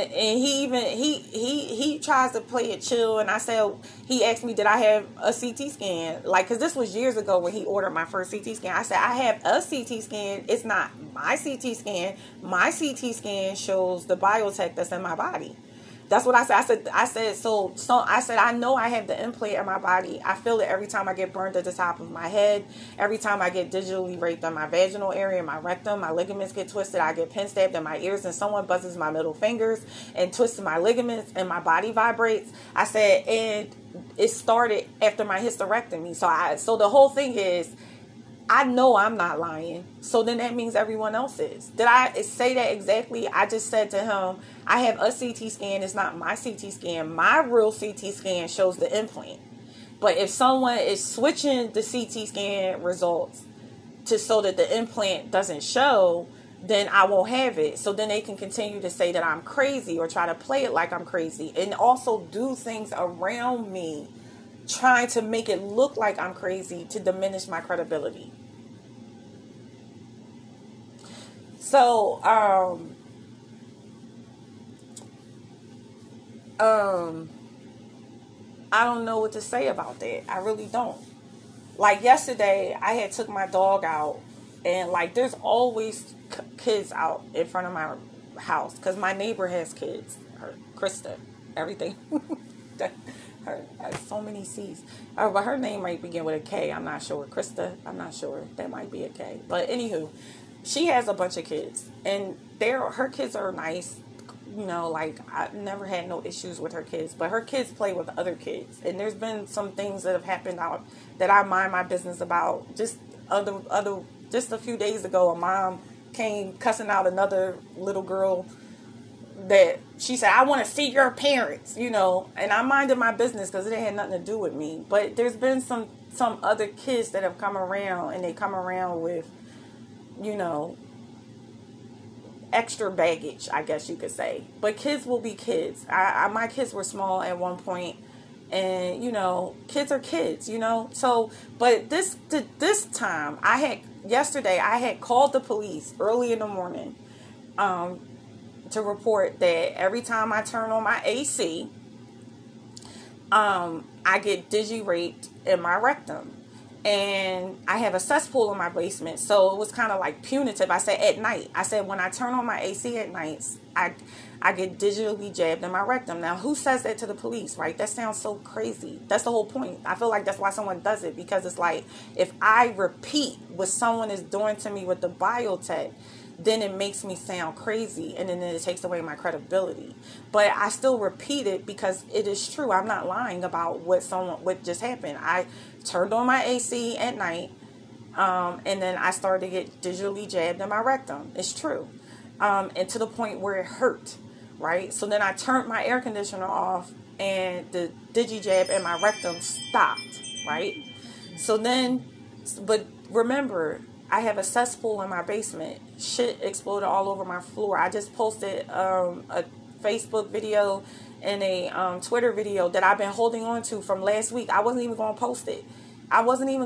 he tries to play it chill, and I said, he asked me, did I have a CT scan? Like, cause this was years ago when he ordered my first CT scan. I said, I have a CT scan. It's not my CT scan. My CT scan shows the biotech that's in my body. That's what I said. I said, I know I have the implant in my body. I feel it every time I get burned at the top of my head. Every time I get digitally raped in my vaginal area, my rectum, my ligaments get twisted. I get pin stabbed in my ears, and someone buzzes my middle fingers and twists my ligaments, and my body vibrates. I said, and it started after my hysterectomy. So the whole thing is, I know I'm not lying. So then that means everyone else is. Did I say that exactly? I just said to him, I have a CT scan. It's not my CT scan. My real CT scan shows the implant. But if someone is switching the CT scan results so that the implant doesn't show, then I won't have it. So then they can continue to say that I'm crazy or try to play it like I'm crazy and also do things around me trying to make it look like I'm crazy to diminish my credibility. So, I don't know what to say about that. I really don't. Like yesterday, I had took my dog out, and like there's always kids out in front of my house because my neighbor has kids. Her Krista, everything. Her so many C's. But her name might begin with a K. I'm not sure. Krista, I'm not sure. That might be a K. But anywho, she has a bunch of kids, and her kids are nice. Like I never had no issues with her kids, but her kids play with other kids, and there's been some things that have happened out that I mind my business about. Just a few days ago, a mom came cussing out another little girl that she said, I want to see your parents, and I minded my business because it had nothing to do with me. But there's been some other kids that have come around, and they come around with, extra baggage, I guess you could say. But kids will be kids. My kids were small at one point, and kids are kids, So, but this time, yesterday I had called the police early in the morning, to report that every time I turn on my AC, I get digi-raped in my rectum. And I have a cesspool in my basement, so it was kind of like punitive. I said at night. I said when I turn on my AC at nights, I get digitally jabbed in my rectum. Now, who says that to the police, right? That sounds so crazy. That's the whole point. I feel like that's why someone does it, because it's like if I repeat what someone is doing to me with the biotech, then it makes me sound crazy, and then it takes away my credibility. But I still repeat it because it is true. I'm not lying about what just happened. I turned on my AC at night, and then I started to get digitally jabbed in my rectum. It's true. And to the point where it hurt, right? So then I turned my air conditioner off, and the digi-jab in my rectum stopped, right? So then, but remember, I have a cesspool in my basement. Shit exploded all over my floor. I just posted a Facebook video and a Twitter video that I've been holding on to from last week. I wasn't even going to post it. I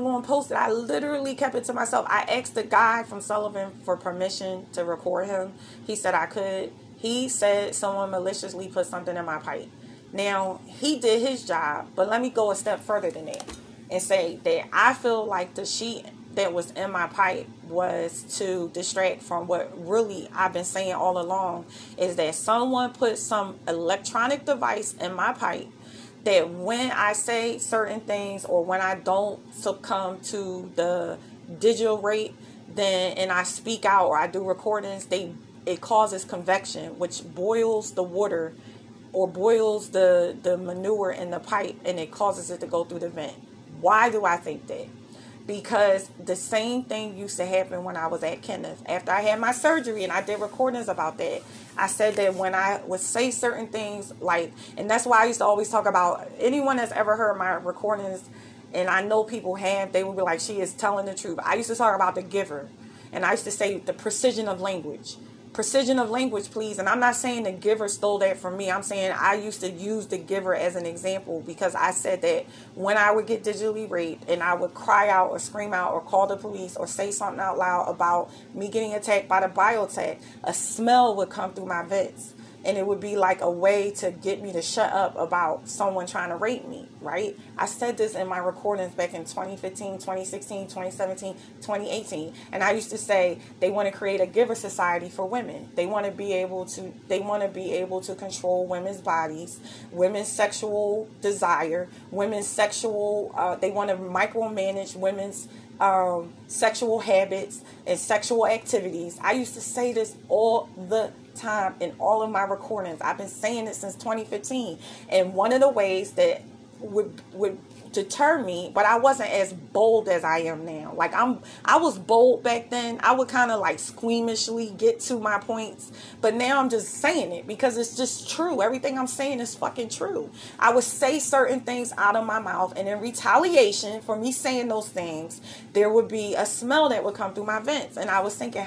literally kept it to myself. I asked the guy from Sullivan for permission to record him. He said I could. He said someone maliciously put something in my pipe. Now, he did his job, but let me go a step further than that and say that I feel like the sheet that was in my pipe was to distract from what really I've been saying all along, is that someone put some electronic device in my pipe that when I say certain things or when I don't succumb to the digital rate, then and I speak out or I do recordings, it causes convection, which boils the water or boils the manure in the pipe, and it causes it to go through the vent. Why do I think that? Because the same thing used to happen when I was at Kenneth. After I had my surgery, and I did recordings about that, I said that when I would say certain things, like, and that's why I used to always talk about, anyone that's ever heard my recordings, and I know people have, they would be like, she is telling the truth. I used to talk about the giver, and I used to say the precision of language. Precision of language, please. And I'm not saying the giver stole that from me. I'm saying I used to use the giver as an example, because I said that when I would get digitally raped and I would cry out or scream out or call the police or say something out loud about me getting attacked by the biotech, a smell would come through my vents. And it would be like a way to get me to shut up about someone trying to rape me, right? I said this in my recordings back in 2015, 2016, 2017, 2018. And I used to say they want to create a giver society for women. They want to be able to control women's bodies, women's sexual desire, women's sexual, they want to micromanage women's sexual habits and sexual activities. I used to say this all the time in all of my recordings. I've been saying it since 2015, and one of the ways that would deter me, but I wasn't as bold as I am now. Like I was bold back then. I would kind of like squeamishly get to my points, but now I'm just saying it because it's just true. Everything I'm saying is fucking true. I would say certain things out of my mouth, and in retaliation for me saying those things, there would be a smell that would come through my vents. And I was thinking,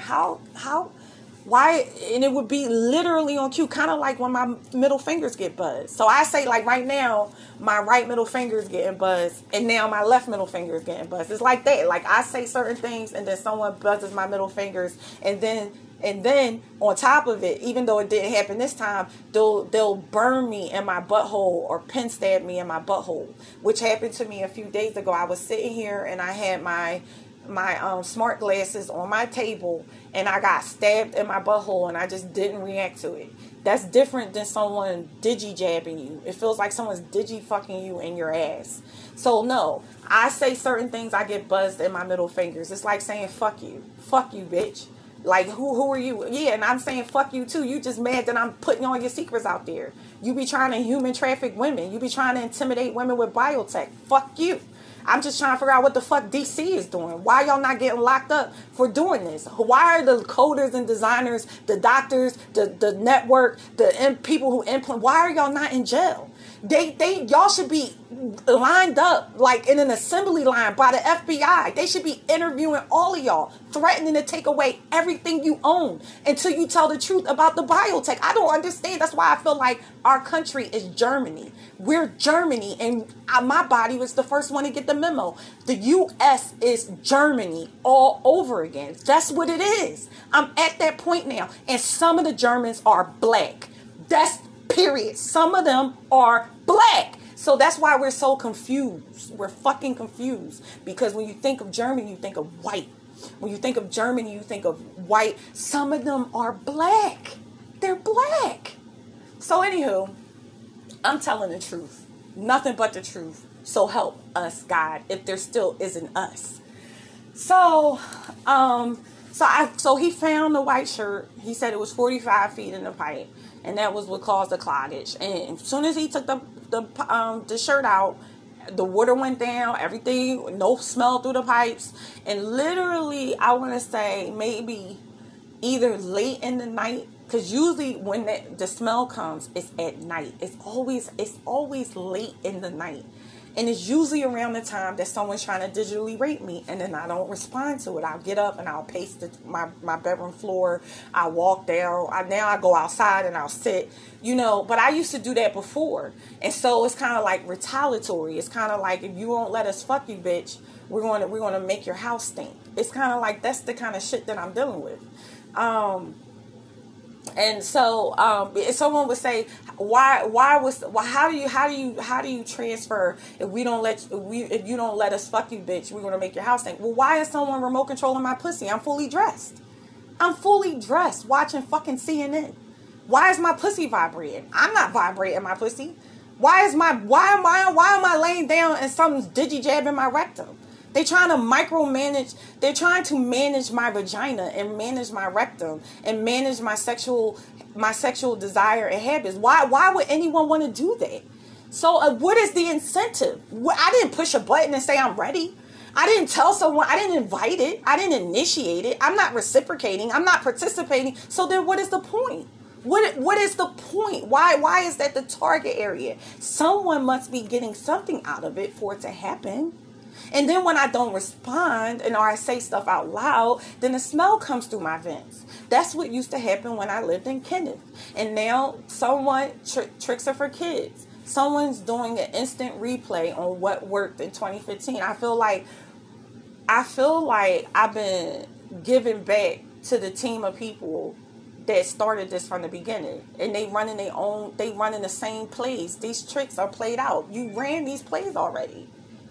why? And it would be literally on cue, kind of like when my middle fingers get buzzed. So I say, like, right now, my right middle finger is getting buzzed, and now my left middle finger is getting buzzed. It's like that. Like, I say certain things, and then someone buzzes my middle fingers, and then on top of it, even though it didn't happen this time, they'll burn me in my butthole or pin stab me in my butthole, which happened to me a few days ago. I was sitting here, and I had my smart glasses on my table, and I got stabbed in my butthole, and I just didn't react to it. That's different than someone digi-jabbing you. It feels like someone's digi-fucking you in your ass. So no, I say certain things, I get buzzed in my middle fingers. It's like saying fuck you, bitch. Like, who are you? Yeah, and I'm saying fuck you too. You just mad that I'm putting all your secrets out there. You be trying to human traffic women. You be trying to intimidate women with biotech. Fuck you. I'm just trying to figure out what the fuck DC is doing. Why y'all not getting locked up for doing this? Why are the coders and designers, the doctors, the network, the people who implement, why are y'all not in jail? Y'all should be lined up like in an assembly line by the FBI. They should be interviewing all of y'all, threatening to take away everything you own until you tell the truth about the biotech. I don't understand. That's why I feel like our country is Germany. We're Germany, and my body was the first one to get the memo. The U.S. is Germany all over again. That's what it is. I'm at that point now, and some of the Germans are black. That's period. Some of them are black. So that's why we're so confused. We're fucking confused. Because when you think of Germany, you think of white. When you think of Germany, you think of white. Some of them are black. They're black. So anywho, I'm telling the truth. Nothing but the truth. So help us, God, if there still isn't us. So, So he found the white shirt. He said it was 45 feet in the pipe, and that was what caused the cloggage. And as soon as he took the shirt out, the water went down, everything, no smell through the pipes. And literally, I want to say maybe either late in the night, because usually when the smell comes, it's at night. It's always late in the night. And it's usually around the time that someone's trying to digitally rape me, and then I don't respond to it. I'll get up and I'll pace my bedroom floor. I'll walk down. Now I go outside and I'll sit, But I used to do that before. And so it's kind of like retaliatory. It's kind of like, if you won't let us fuck you, bitch, we're going to make your house stink. It's kind of like, that's the kind of shit that I'm dealing with. And so, someone would say, how do you transfer if you don't let us fuck you, bitch, we're going to make your house stink? Well, why is someone remote controlling my pussy? I'm fully dressed watching fucking CNN. Why is my pussy vibrating? I'm not vibrating my pussy. Why am I laying down and something's digi-jabbing my rectum? They're trying to micromanage. They're trying to manage my vagina and manage my rectum and manage my sexual desire and habits. Why would anyone want to do that? So what is the incentive? I didn't push a button and say I'm ready. I didn't tell someone. I didn't invite it. I didn't initiate it. I'm not reciprocating. I'm not participating. So then what is the point? What is the point? Why is that the target area? Someone must be getting something out of it for it to happen. And then when I don't respond or I say stuff out loud, then the smell comes through my vents. That's what used to happen when I lived in Kenneth. And now someone tricks are for kids. Someone's doing an instant replay on what worked in 2015. I feel like I've been giving back to the team of people that started this from the beginning. And they running the same plays. These tricks are played out. You ran these plays already.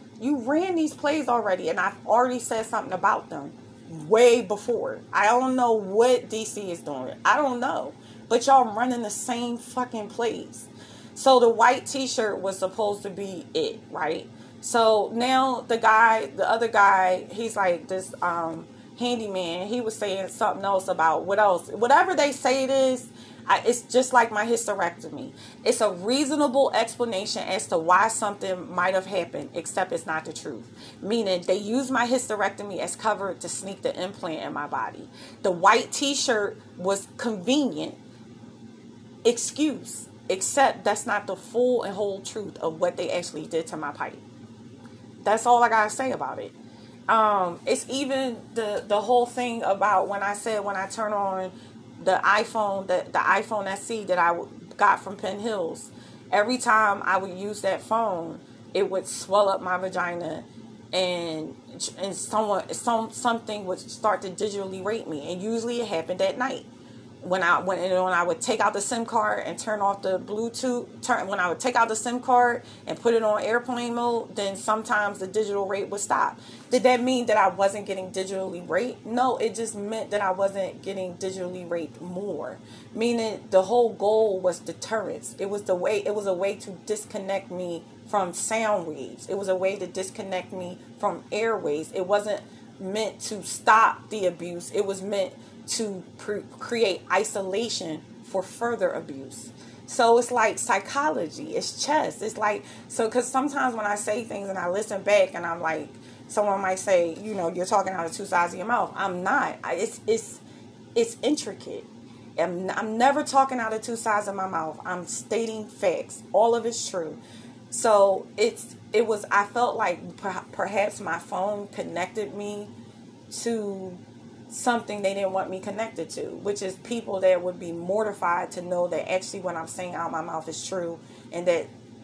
And I've already said something about them way before. I don't know what DC is doing. I don't know. But y'all running the same fucking plays. So the white t-shirt was supposed to be it, right? So now the other guy, he's like this handyman. He was saying something else about what else. Whatever they say it is, it's just like my hysterectomy. It's a reasonable explanation as to why something might have happened, except it's not the truth. Meaning they use my hysterectomy as cover to sneak the implant in my body. The white t-shirt was convenient excuse, except that's not the full and whole truth of what they actually did to my pipe. That's all I gotta say about it. It's even the whole thing about when I turn on the iPhone SE that I got from Penn Hills, every time I would use that phone, it would swell up my vagina, and something would start to digitally rape me, and usually it happened at night. When I would take out the SIM card and turn off the Bluetooth, when I would take out the SIM card and put it on airplane mode, then sometimes the digital rape would stop. Did that mean that I wasn't getting digitally raped? No, it just meant that I wasn't getting digitally raped more. Meaning the whole goal was deterrence. It was a way to disconnect me from sound waves. It was a way to disconnect me from airways. It wasn't meant to stop the abuse. It was meant to create isolation for further abuse. So it's like psychology. It's chess. It's like, so because sometimes when I say things and I listen back and I'm like, someone might say, you're talking out of two sides of your mouth. I'm not. It's intricate. I'm never talking out of two sides of my mouth. I'm stating facts. All of it's true. So I felt like perhaps my phone connected me to something they didn't want me connected to, which is people that would be mortified to know that actually what I'm saying out my mouth is true, and that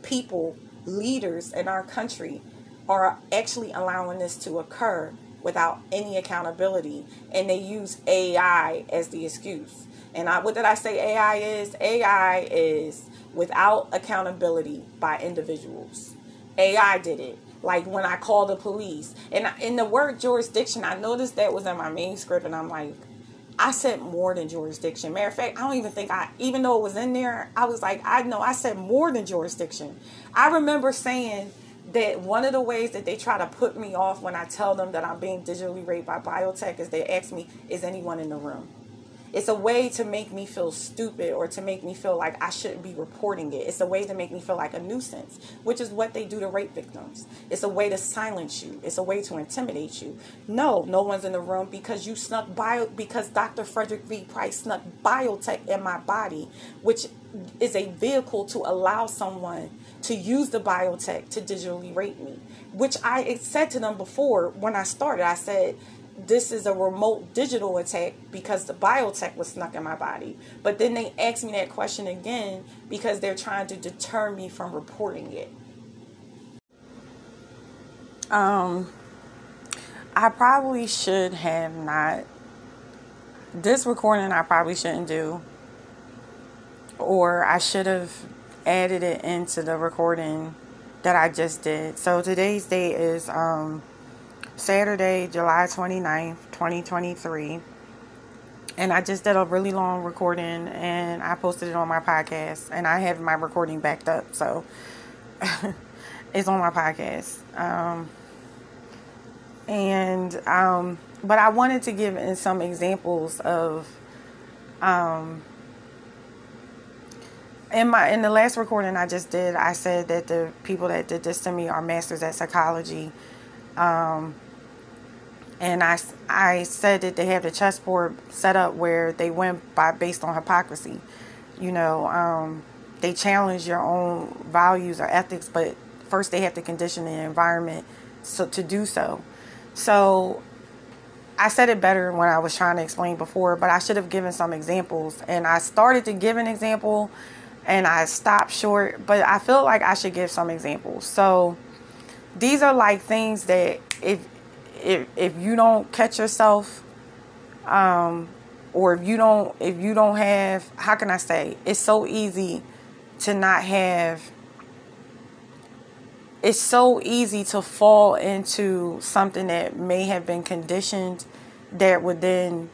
leaders in our country are actually allowing this to occur without any accountability, and they use AI as the excuse. And what did I say AI is? AI is without accountability by individuals. AI did it. Like when I call the police. And in the word jurisdiction, I noticed that was in my main script. And I'm like, I said more than jurisdiction. Matter of fact, I don't even think even though it was in there, I was like, I know I said more than jurisdiction. I remember saying that one of the ways that they try to put me off when I tell them that I'm being digitally raped by biotech is they ask me, is anyone in the room? It's a way to make me feel stupid or to make me feel like I shouldn't be reporting it. It's a way to make me feel like a nuisance, which is what they do to rape victims. It's a way to silence you. It's a way to intimidate you. No one's in the room because because Dr. Frederick V. Price snuck biotech in my body, which is a vehicle to allow someone to use the biotech to digitally rape me, which I said to them before when I started. I said, this is a remote digital attack because the biotech was snuck in my body. But then they asked me that question again because they're trying to deter me from reporting it. I probably should have not. This recording I probably shouldn't do. Or I should have added it into the recording that I just did. So today's date is Saturday, July 29th, 2023. And I just did a really long recording and I posted it on my podcast. And I have my recording backed up, so it's on my podcast. But I wanted to give in some examples of in the last recording I just did, I said that the people that did this to me are masters at psychology. And I said that they have the chessboard set up where they win based on hypocrisy. You know, they challenge your own values or ethics, but first they have to condition the environment to do so. So I said it better when I was trying to explain before, but I should have given some examples. And I started to give an example and I stopped short, but I feel like I should give some examples. So these are like things that if you don't catch yourself, or if you don't have, how can I say, it's so easy to fall into something that may have been conditioned that would then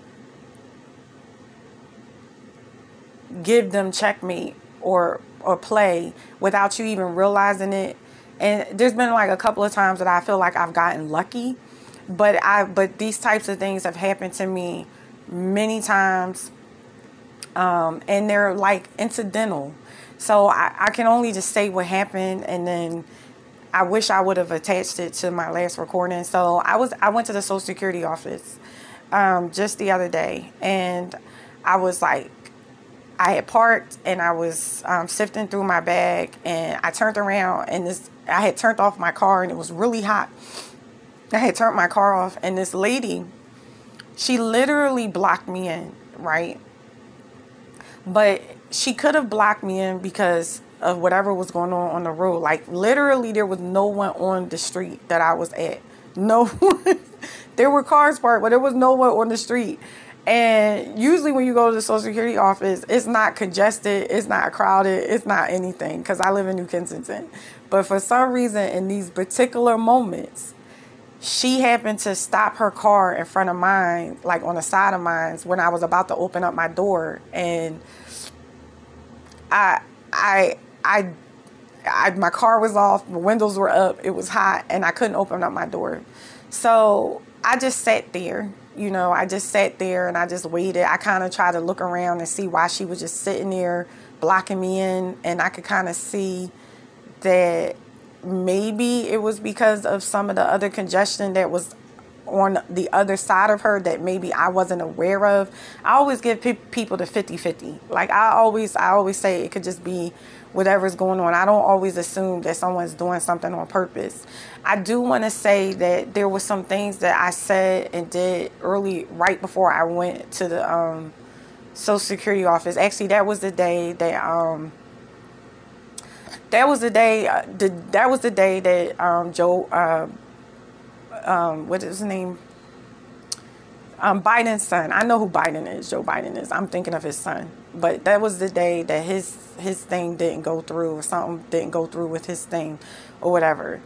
give them checkmate or play without you even realizing it. And there's been like a couple of times that I feel like I've gotten lucky, but these types of things have happened to me many times, and they're like incidental. So I can only just say what happened, and then I wish I would have attached it to my last recording. So I went to the Social Security office just the other day, and I was like, I had parked and I was sifting through my bag, and I turned around and I had turned off my car and it was really hot. I had turned my car off, and this lady, she literally blocked me in, right? But she could have blocked me in because of whatever was going on the road. Like literally there was no one on the street that I was at. No one. There were cars parked, but there was no one on the street. And usually when you go to the Social Security office, it's not congested, it's not crowded, it's not anything, because I live in New Kensington. But for some reason, in these particular moments, she happened to stop her car in front of mine, like on the side of mine, when I was about to open up my door. And my car was off, the windows were up, it was hot, and I couldn't open up my door. So I just sat there. You know, I just sat there and I just waited. I kind of tried to look around and see why she was just sitting there blocking me in. And I could kind of see that maybe it was because of some of the other congestion that was on the other side of her that maybe I wasn't aware of. I always give people the 50-50. Like I always say it could just be whatever's going on. I don't always assume that someone's doing something on purpose. I do want to say that there were some things that I said and did right before I went to the Social Security office. Actually, that was the day that Joe, what is his name? Biden's son. I know who Biden is. Joe Biden is. I'm thinking of his son. But that was the day that his thing didn't go through, or something didn't go through with his thing or whatever.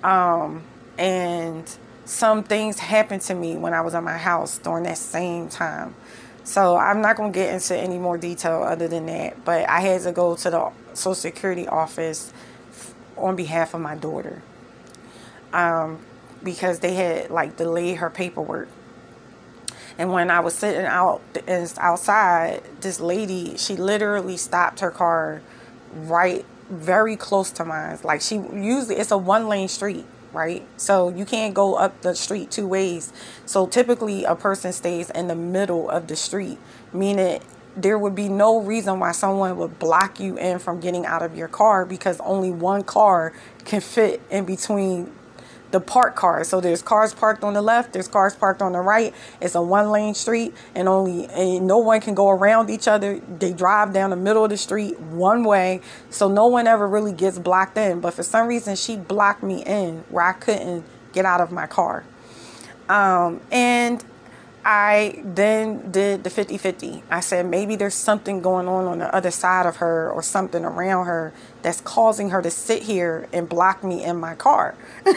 And some things happened to me when I was at my house during that same time. So I'm not going to get into any more detail other than that. But I had to go to the Social Security office on behalf of my daughter. because they had like delayed her paperwork. And when I was sitting outside, this lady, she literally stopped her car right very close to mine. Like, she usually, it's a 1-lane street, right? So you can't go up the street 2 ways. So typically a person stays in the middle of the street, meaning there would be no reason why someone would block you in from getting out of your car, because only one car can fit in between the parked cars. So there's cars parked on the left, there's cars parked on the right. It's a 1-lane street, and no one can go around each other. They drive down the middle of the street one way, so no one ever really gets blocked in. But for some reason, she blocked me in where I couldn't get out of my car. And I then did the 50-50. I said, maybe there's something going on the other side of her, or something around her that's causing her to sit here and block me in my car.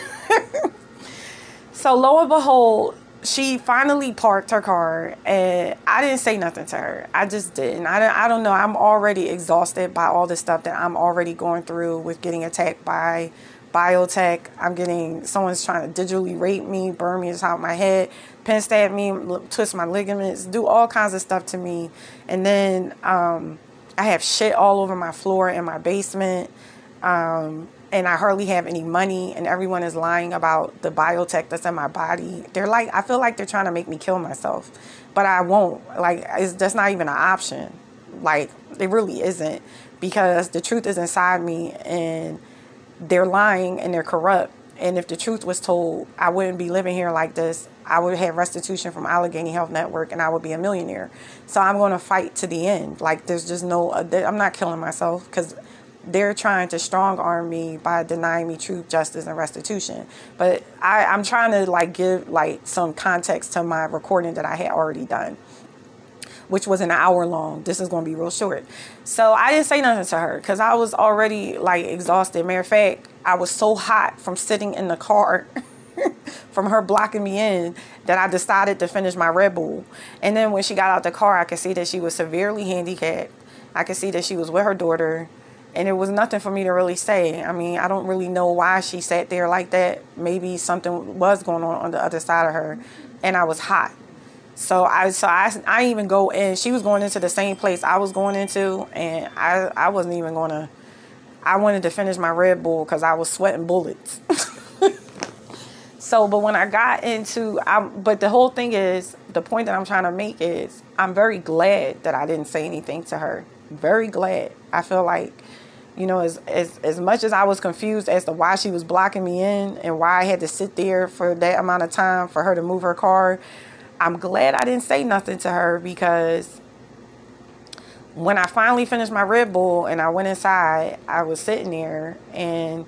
So lo and behold, she finally parked her car, and I didn't say nothing to her. I just didn't. I don't know. I'm already exhausted by all the stuff that I'm already going through with getting attacked by biotech. Someone's trying to digitally rape me, burn me inside my head, pen stab me, twist my ligaments, do all kinds of stuff to me. And then I have shit all over my floor in my basement. And I hardly have any money, and everyone is lying about the biotech that's in my body. I feel like they're trying to make me kill myself, but I won't. Like, that's not even an option. Like, it really isn't, because the truth is inside me, and they're lying and they're corrupt. And if the truth was told, I wouldn't be living here like this. I would have restitution from Allegheny Health Network, and I would be a millionaire. So I'm going to fight to the end. Like, there's just I'm not killing myself, because they're trying to strong arm me by denying me truth, justice, and restitution. But I'm trying to give some context to my recording that I had already done, which was an hour long. This is going to be real short. So I didn't say nothing to her, because I was already exhausted. Matter of fact, I was so hot from sitting in the car from her blocking me in, that I decided to finish my Red Bull. And then when she got out the car, I could see that she was severely handicapped. I could see that she was with her daughter. And there was nothing for me to really say. I mean, I don't really know why she sat there like that. Maybe something was going on the other side of her. And I was hot. So I didn't even go in. She was going into the same place I was going into. And I wasn't even going to. I wanted to finish my Red Bull because I was sweating bullets. So, but when I got into, but the whole thing is, the point that I'm trying to make is, I'm very glad that I didn't say anything to her. Very glad. I feel like, as much as I was confused as to why she was blocking me in and why I had to sit there for that amount of time for her to move her car, I'm glad I didn't say nothing to her, because when I finally finished my Red Bull and I went inside, I was sitting there and,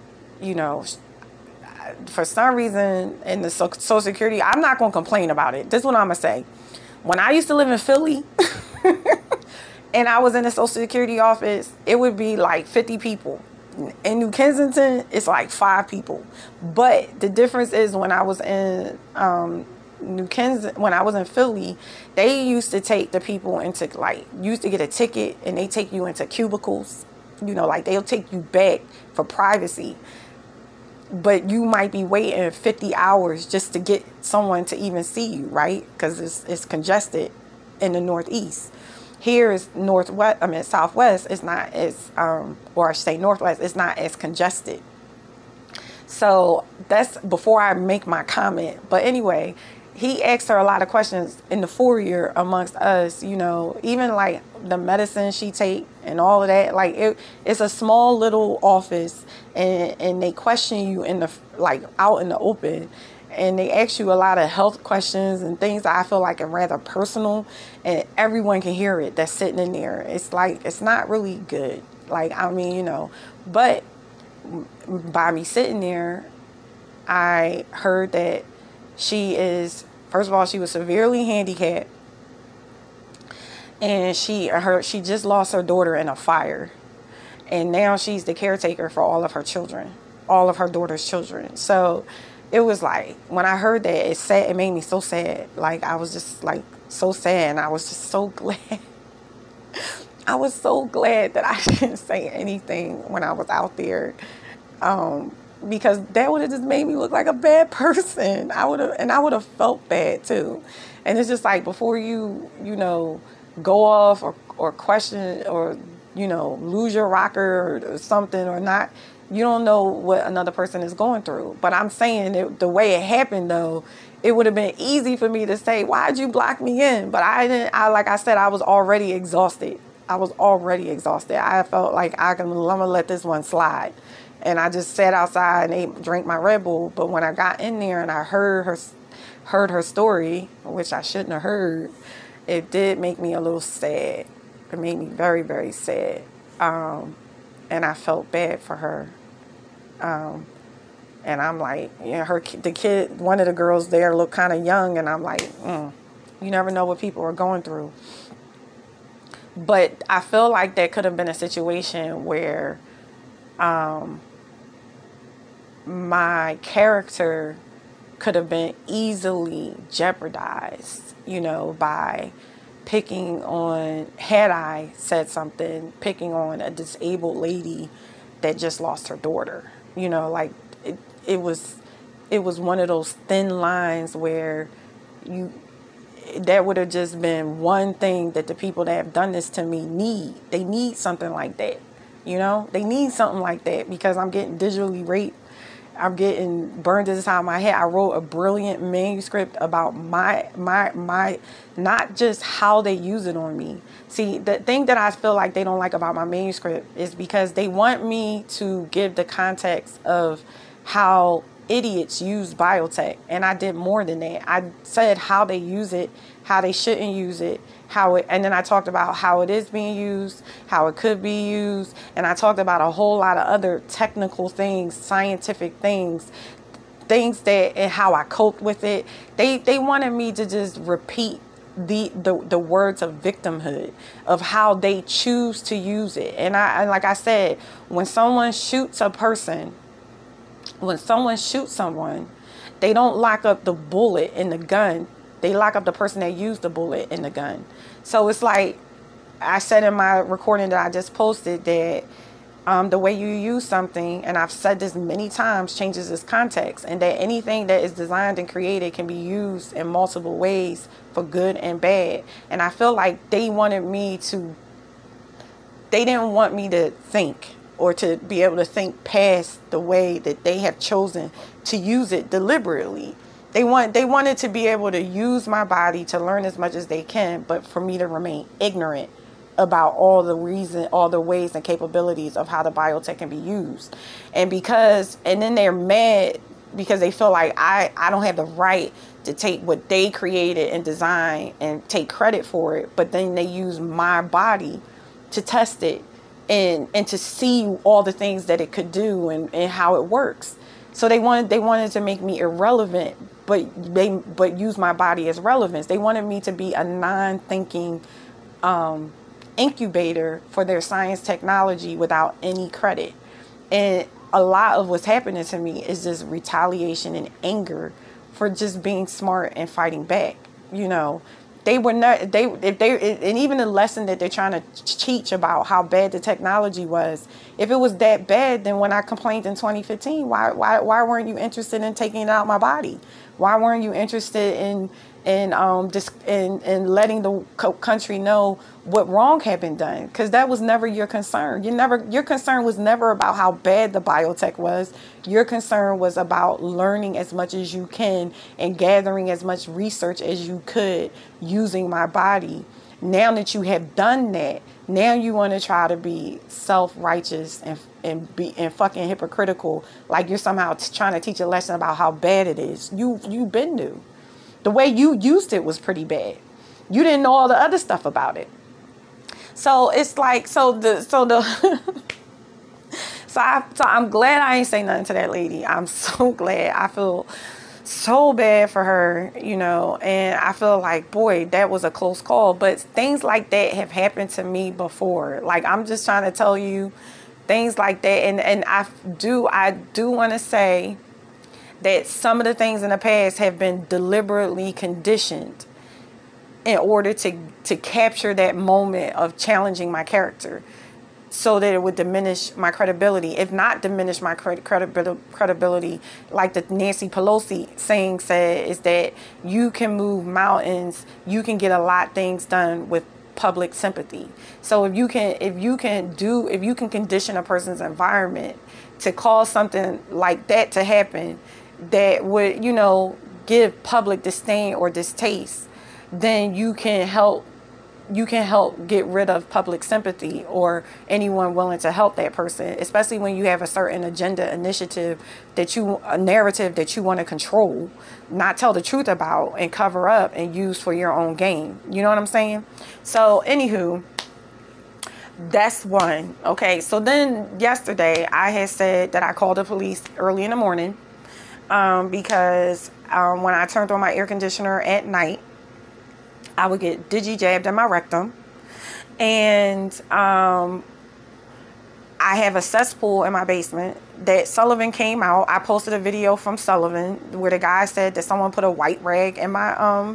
for some reason in the Social Security, I'm not going to complain about it. This is what I'm going to say. When I used to live in Philly and I was in the Social Security office, it would be 50 people. In New Kensington, it's 5 people. But the difference is, when I was in when I was in Philly, they used to take the people into used to get a ticket, and they take you into cubicles. They'll take you back for privacy. But you might be waiting 50 hours just to get someone to even see you, right? Because it's congested in the Northeast. Here is Southwest. It's not as, or I should say Northwest. It's not as congested. So that's before I make my comment. But anyway, he asked her a lot of questions in the foyer amongst us, even the medicine she take and all of that. It's a small little office, and they question you in the out in the open, and they ask you a lot of health questions and things that I feel are rather personal, and everyone can hear it that's sitting in there. It's it's not really good. But by me sitting there, I heard that she is, first of all, she was severely handicapped, and she just lost her daughter in a fire, and now she's the caretaker for all of her children, all of her daughter's children. So it was when I heard that, it made me so sad. I was just so sad, and I was just so glad. I was so glad that I didn't say anything when I was out there. because that would have just made me look like a bad person. I would have felt bad too. And it's just like, before you go off or question or, lose your rocker or something or not, you don't know what another person is going through. But I'm saying that the way it happened, though, it would have been easy for me to say, why'd you block me in? But I didn't. Like I said, I was already exhausted. I felt like I'm gonna let this one slide. And I just sat outside and drank my Red Bull. But when I got in there and I heard her story, which I shouldn't have heard, it did make me a little sad. It made me very, very sad. And I felt bad for her. And I'm like, the kid, one of the girls there looked kind of young, and I'm like, you never know what people are going through. But I feel like that could have been a situation where my character could have been easily jeopardized, by picking on, had I said something, picking on a disabled lady that just lost her daughter. Like it was one of those thin lines where that would have just been one thing that the people that have done this to me need. They need something like that. They need something like that, because I'm getting digitally raped. I'm getting burned to the side of my head. I wrote a brilliant manuscript about my not just how they use it on me. See, the thing that I feel like they don't like about my manuscript is because they want me to give the context of how idiots use biotech. And I did more than that. I said how they use it, how they shouldn't use it, and then I talked about how it is being used, how it could be used, and I talked about a whole lot of other technical things, scientific things that, and how I coped with it. They wanted me to just repeat the words of victimhood, of how they choose to use it. And like I said, when someone shoots someone, they don't lock up the bullet in the gun. They lock up the person that used the bullet in the gun. So it's like I said in my recording that I just posted, that the way you use something, and I've said this many times, changes its context, and that anything that is designed and created can be used in multiple ways for good and bad. And I feel like they didn't want me to think, or to be able to think past the way that they have chosen to use it deliberately. They wanted to be able to use my body to learn as much as they can, but for me to remain ignorant about all the ways and capabilities of how the biotech can be used. And then they're mad because they feel like I don't have the right to take what they created and designed and take credit for it, but then they use my body to test it and to see all the things that it could do and how it works. So they wanted to make me irrelevant, but use my body as relevance. They wanted me to be a non-thinking incubator for their science technology without any credit. And a lot of what's happening to me is just retaliation and anger for just being smart and fighting back. They were not, and even the lesson that they're trying to teach about how bad the technology was, if it was that bad, then when I complained in 2015, why weren't you interested in taking it out of my body? Why weren't you interested in letting the country know what wrong had been done? Because that was never your concern. Your concern was never about how bad the biotech was. Your concern was about learning as much as you can and gathering as much research as you could using my body. Now that you have done that, now you want to try to be self-righteous and fucking hypocritical, like you're somehow trying to teach a lesson about how bad it is. You've been new. The way you used it was pretty bad. You didn't know all the other stuff about it. So it's like, so I'm glad I ain't say nothing to that lady. I'm so glad. I feel so bad for her, and I feel like, boy, that was a close call. But things like that have happened to me before. Like, I'm just trying to tell you things like that. And I do want to say that some of the things in the past have been deliberately conditioned in order to capture that moment of challenging my character. so that it would diminish my credibility. If not diminish my credibility, like the Nancy Pelosi saying said, is that you can move mountains, you can get a lot of things done with public sympathy. So if you can condition a person's environment to cause something like that to happen, that would, give public disdain or distaste, then you can help get rid of public sympathy or anyone willing to help that person, especially when you have a certain agenda, initiative, a narrative that you want to control, not tell the truth about, and cover up and use for your own gain. You know what I'm saying? So anywho, that's one. Okay, so then yesterday I had said that I called the police early in the morning because when I turned on my air conditioner at night, I would get digi-jabbed in my rectum. And I have a cesspool in my basement that Sullivan came out. I posted a video from Sullivan where the guy said that someone put a white rag in my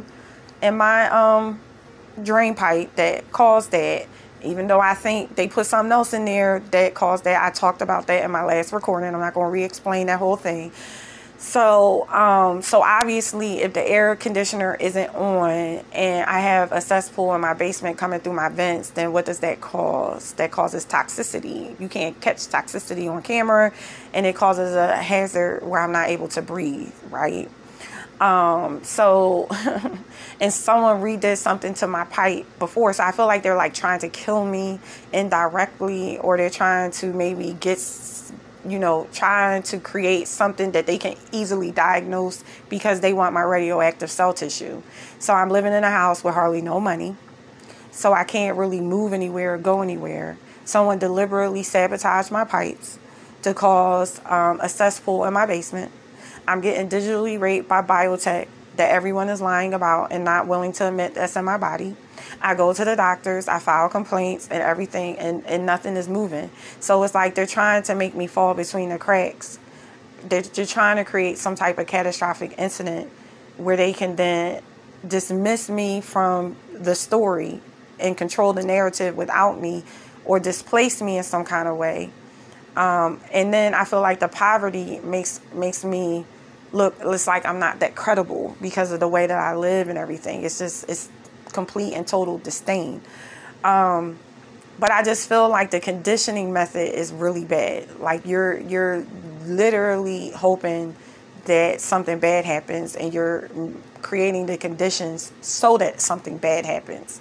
drain pipe that caused that. Even though I think they put something else in there that caused that. I talked about that in my last recording. I'm not going to re-explain that whole thing. So obviously if the air conditioner isn't on and I have a cesspool in my basement coming through my vents, then what does that cause? That causes toxicity. You can't catch toxicity on camera, and it causes a hazard where I'm not able to breathe, right? And someone redid something to my pipe before, so I feel like they're like trying to kill me indirectly, or they're trying to maybe trying to create something that they can easily diagnose because they want my radioactive cell tissue. So I'm living in a house with hardly no money, so I can't really move anywhere or go anywhere. Someone deliberately sabotaged my pipes to cause a cesspool in my basement. I'm getting digitally raped by biotech that everyone is lying about and not willing to admit that's in my body. I go to the doctors, I file complaints and everything, and nothing is moving. So it's like they're trying to make me fall between the cracks. They're trying to create some type of catastrophic incident where they can then dismiss me from the story and control the narrative without me, or displace me in some kind of way. And then I feel like the poverty makes me look, it's like I'm not that credible because of the way that I live and everything. It's complete and total disdain. But I just feel like the conditioning method is really bad. Like you're literally hoping that something bad happens, and you're creating the conditions so that something bad happens.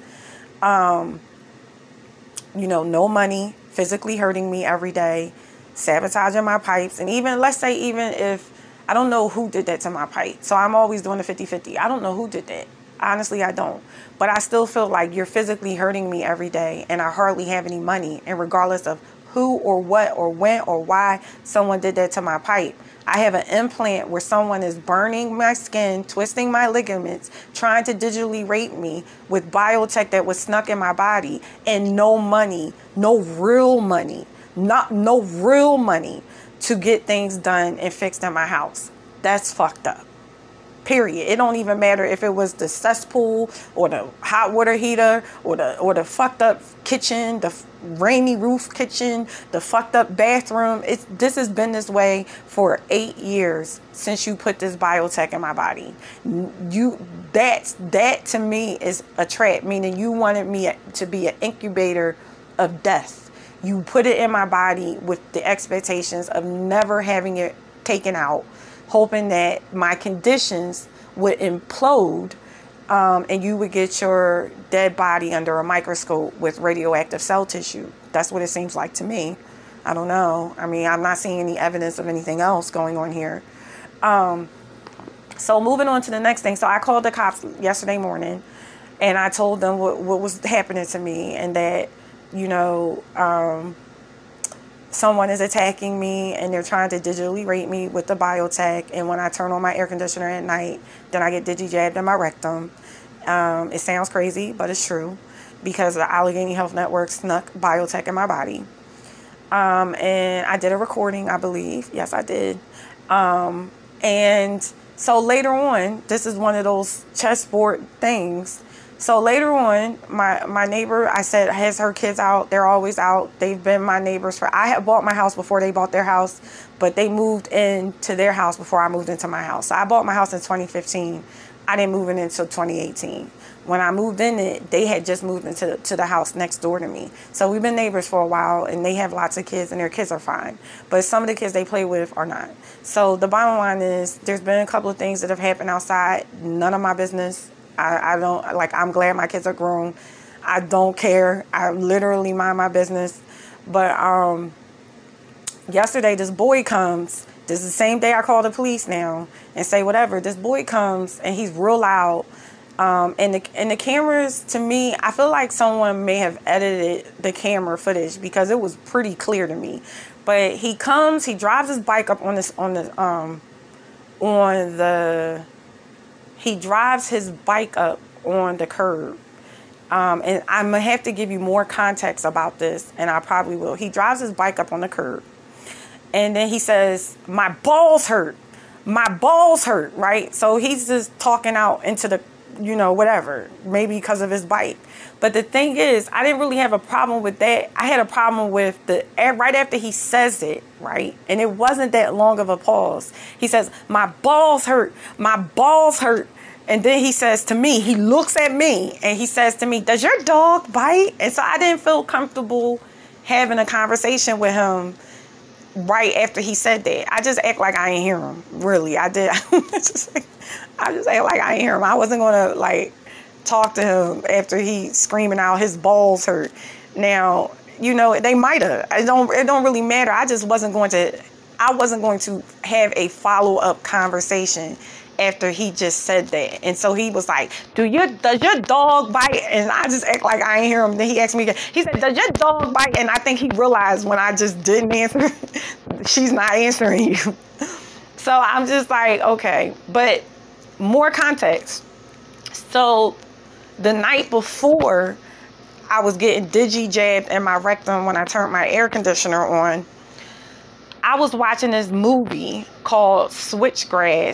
No money, physically hurting me every day, sabotaging my pipes. And even if I don't know who did that to my pipe, so I'm always doing the 50-50. I don't know who did that. Honestly, I don't. But I still feel like you're physically hurting me every day, and I hardly have any money. And regardless of who or what or when or why someone did that to my pipe, I have an implant where someone is burning my skin, twisting my ligaments, trying to digitally rape me with biotech that was snuck in my body, and no money, no real money to get things done and fixed in my house. That's fucked up. Period. It don't even matter if it was the cesspool or the hot water heater or the fucked up kitchen, the rainy roof kitchen, the fucked up bathroom. This has been this way for 8 years since you put this biotech in my body. That to me is a trap, meaning you wanted me to be an incubator of death. You put it in my body with the expectations of never having it taken out, hoping that my conditions would implode, and you would get your dead body under a microscope with radioactive cell tissue. That's what it seems like to me. I don't know. I mean, I'm not seeing any evidence of anything else going on here. So moving on to the next thing. So I called the cops yesterday morning, and I told them what was happening to me, and that, someone is attacking me and they're trying to digitally rape me with the biotech. And when I turn on my air conditioner at night, then I get digi-jabbed in my rectum. It sounds crazy, but it's true, because the Allegheny Health Network snuck biotech in my body. And I did a recording, I believe. Yes, I did. And so later on, this is one of those chessboard things So later on, my neighbor, I said, has her kids out. They're always out. They've been my neighbors I had bought my house before they bought their house, but they moved into their house before I moved into my house. So I bought my house in 2015. I didn't move in until 2018. When I moved in it, they had just moved into the house next door to me. So we've been neighbors for a while, and they have lots of kids, and their kids are fine. But some of the kids they play with are not. So the bottom line is, there's been a couple of things that have happened outside. None of my business. I don't, like, I'm glad my kids are grown. I don't care. I literally mind my business. But yesterday, this boy comes. This is the same day I call the police now and say whatever. This boy comes, and he's real loud. And the cameras, to me, I feel like someone may have edited the camera footage because it was pretty clear to me. But he comes, he drives his bike up he drives his bike up on the curb. And I'm going to have to give you more context about this, and I probably will. He drives his bike up on the curb, and then he says, my balls hurt. My balls hurt, right? So he's just talking out into the, whatever, maybe because of his bike. But the thing is, I didn't really have a problem with that. I had a problem with right after he says it, right? And it wasn't that long of a pause. He says, my balls hurt. My balls hurt. And then he says to me, he looks at me and he says to me, does your dog bite? And so I didn't feel comfortable having a conversation with him right after he said that. I just act like I ain't hear him. Really, I did. I just act like I ain't hear him. I wasn't going to, talk to him after he screaming out his balls hurt. Now, they might have. It don't really matter. I wasn't going to have a follow-up conversation after he just said that. And so he was like, does your dog bite? And I just act like I ain't hear him. Then he asked me again. He said, does your dog bite? And I think he realized when I just didn't answer, she's not answering you. So I'm just like, okay. But more context. So the night before, I was getting digi-jabbed in my rectum when I turned my air conditioner on. I was watching this movie called Switchblade.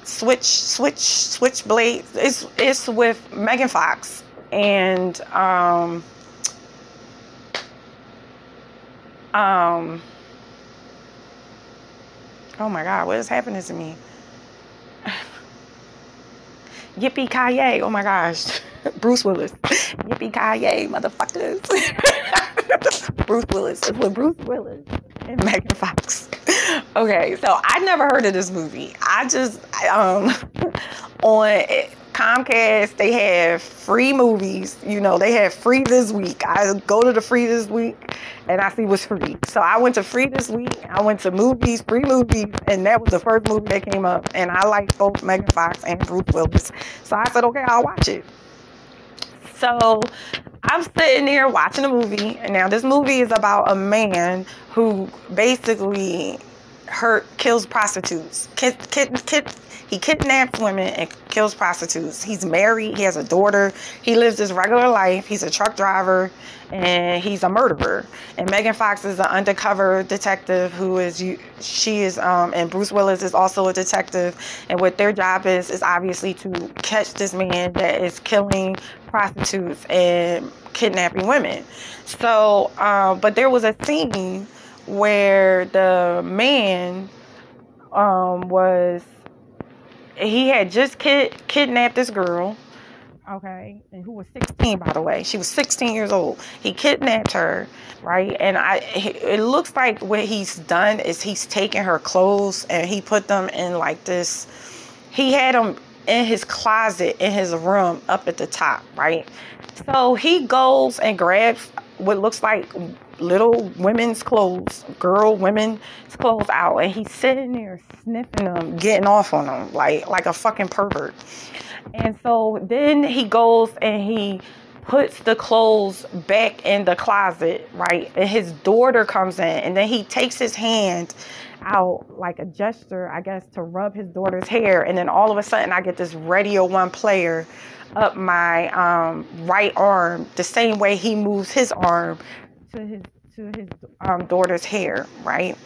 It's with Megan Fox and oh my God, what is happening to me? Yippee-ki-yay, oh my gosh. Bruce Willis. Yippee-ki-yay, motherfuckers. Bruce Willis. It's with Bruce Willis and Megan Fox. Okay, so I never heard of this movie. I just, on Comcast, they have free movies. They have free this week. I go to the free this week and I see what's free. So I went to free this week. I went to free movies, and that was the first movie that came up. And I like both Megan Fox and Bruce Willis. So I said, okay, I'll watch it. So I'm sitting there watching a movie. And now this movie is about a man who basically kills prostitutes. He kidnaps women and kills prostitutes. He's married. He has a daughter. He lives his regular life. He's a truck driver, and he's a murderer. And Megan Fox is an undercover detective and Bruce Willis is also a detective. And what their job is obviously to catch this man that is killing prostitutes and kidnapping women. So, but there was a scene where the man he had just kidnapped this girl, okay, and who was 16, by the way. She was 16 years old. He kidnapped her, right? And it looks like what he's done is he's taken her clothes and he put them in this. He had them in his closet in his room up at the top, right? So he goes and grabs what looks like little women's clothes, women's clothes out, and he's sitting there sniffing them, getting off on them like a fucking pervert. And so then he goes and he puts the clothes back in the closet, right? And his daughter comes in, and then he takes his hand out like a gesture, I guess, to rub his daughter's hair. And then all of a sudden I get this Radio 1 player up my right arm, the same way he moves his arm to his daughter's hair, right?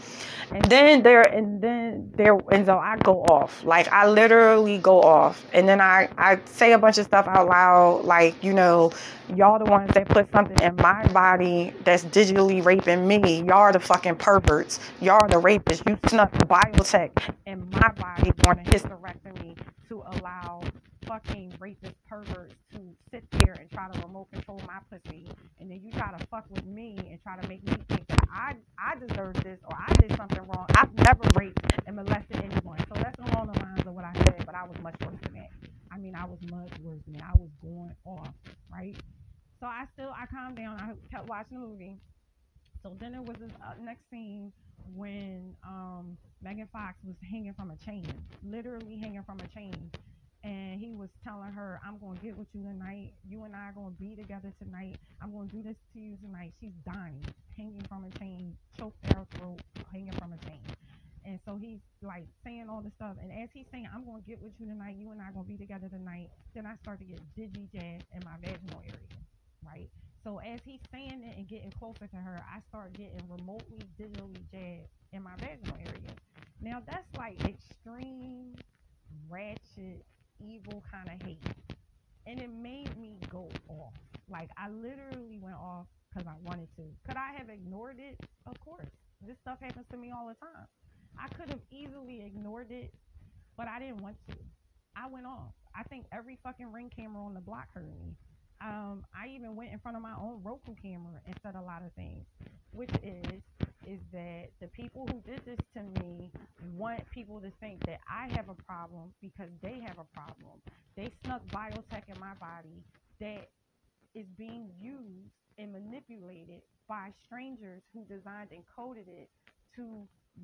And so I go off. Like, I literally go off. And then I say a bunch of stuff out loud. Like, y'all the ones that put something in my body that's digitally raping me. Y'all are the fucking perverts. Y'all are the rapists. You snuck biotech in my body during a hysterectomy to allow fucking rapist perverts to sit there and try to remote control my pussy, and then you try to fuck with me and try to make me think that I deserve this or I did something wrong. I've never raped and molested anyone. So that's along the lines of what I said, but I was much worse than that. I mean, I was much worse than that. I was going off, right? So I calmed down. I kept watching the movie. So then there was this next scene when Megan Fox was hanging from a chain, literally hanging from a chain. And he was telling her, I'm going to get with you tonight. You and I are going to be together tonight. I'm going to do this to you tonight. She's dying, hanging from a chain, choked at her throat, hanging from a chain. And so he's like saying all this stuff. And as he's saying, I'm going to get with you tonight. You and I are going to be together tonight. Then I start to get digi-jabbed in my vaginal area, right? So as he's saying it and getting closer to her, I start getting remotely digitally jabbed in my vaginal area. Now that's like extreme, ratchet, evil kind of hate. And it made me go off. Like, I literally went off because I wanted to. Could I have ignored it? Of course. This stuff happens to me all the time. I could have easily ignored it, but I didn't want to. I went off. I think every fucking Ring camera on the block heard me. I even went in front of my own Roku camera and said a lot of things, which is that the people who did this to me want people to think that I have a problem because they have a problem. They snuck biotech in my body that is being used and manipulated by strangers who designed and coded it to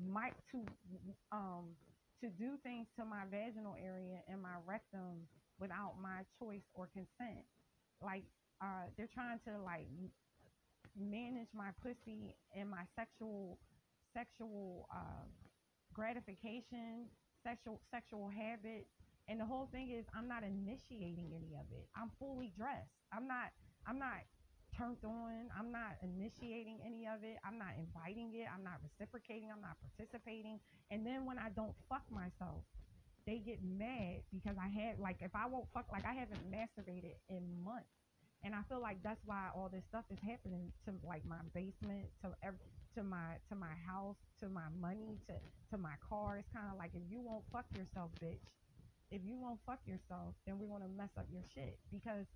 do things to my vaginal area and my rectum without my choice or consent. Like, they're trying to like manage my pussy and my sexual gratification, sexual habits. And the whole thing is, I'm not initiating any of it. I'm fully dressed. I'm not turned on. I'm not initiating any of it. I'm not inviting it. I'm not reciprocating. I'm not participating. And then when I don't fuck myself, they get mad because if I won't fuck, like, I haven't masturbated in months. And I feel like that's why all this stuff is happening to like my basement, to my house, to my money, to my car. It's kind of like, if you won't fuck yourself, bitch, if you won't fuck yourself, then we're gonna mess up your shit, because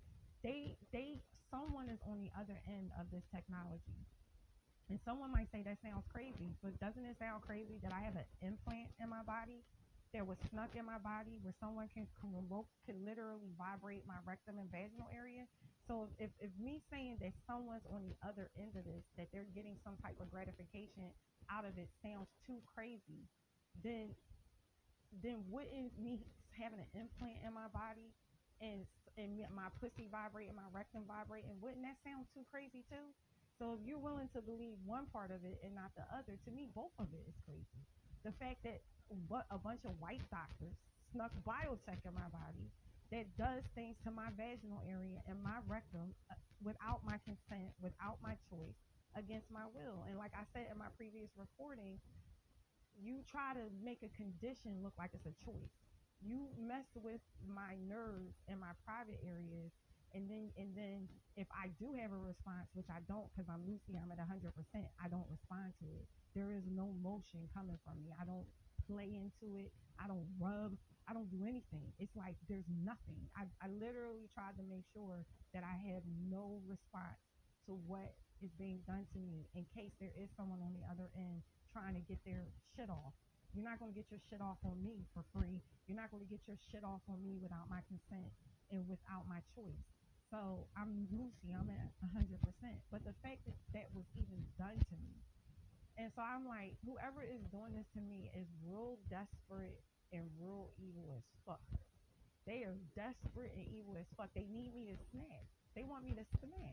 someone is on the other end of this technology. And someone might say that sounds crazy, but doesn't it sound crazy that I have an implant in my body that was snuck in my body, where someone can literally vibrate my rectum and vaginal area? So if me saying that someone's on the other end of this, that they're getting some type of gratification out of it, sounds too crazy, then wouldn't me having an implant in my body and my pussy vibrate and my rectum vibrate, and wouldn't that sound too crazy too? So if you're willing to believe one part of it and not the other, to me both of it is crazy. The fact that a bunch of white doctors snuck biotech in my body that does things to my vaginal area and my rectum without my consent, without my choice, against my will. And like I said in my previous recording, you try to make a condition look like it's a choice. You mess with my nerves and my private areas, and then if I do have a response, which I don't, because I'm Lucy, I'm at 100%, I don't respond to it. There is no motion coming from me. I don't play into it. I don't rub. I don't do anything. It's like there's nothing. I literally tried to make sure that I have no response to what is being done to me, in case there is someone on the other end trying to get their shit off. You're not going to get your shit off on me for free. You're not going to get your shit off on me without my consent and without my choice. So I'm Lucy. I'm at 100%. But the fact that that was even done to me, and so I'm like, whoever is doing this to me is real desperate and real evil as fuck. They are desperate and evil as fuck. They need me to snap. They want me to snap.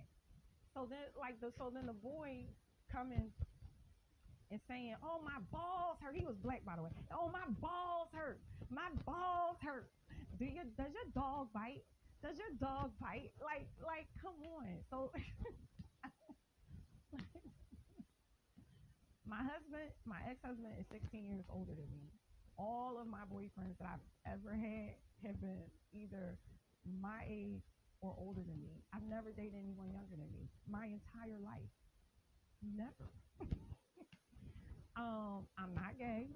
So then the boy coming and saying, "Oh, my balls hurt." He was black, by the way. "Oh, my balls hurt. My balls hurt. Does your dog bite? Does your dog bite?" Like, come on. So My ex-husband is 16 years older than me. All of my boyfriends that I've ever had have been either my age or older than me. I've never dated anyone younger than me my entire life. Never. I'm not gay,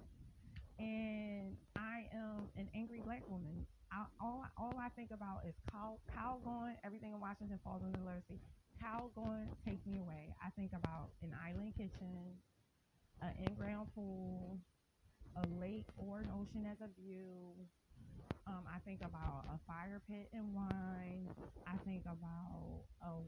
and I am an angry black woman. All I think about is Kyle going. Everything in Washington falls under literacy. Kyle going, take me away. I think about an island kitchen, an in-ground pool, a lake or an ocean as a view. I think about a fire pit and wine. I think about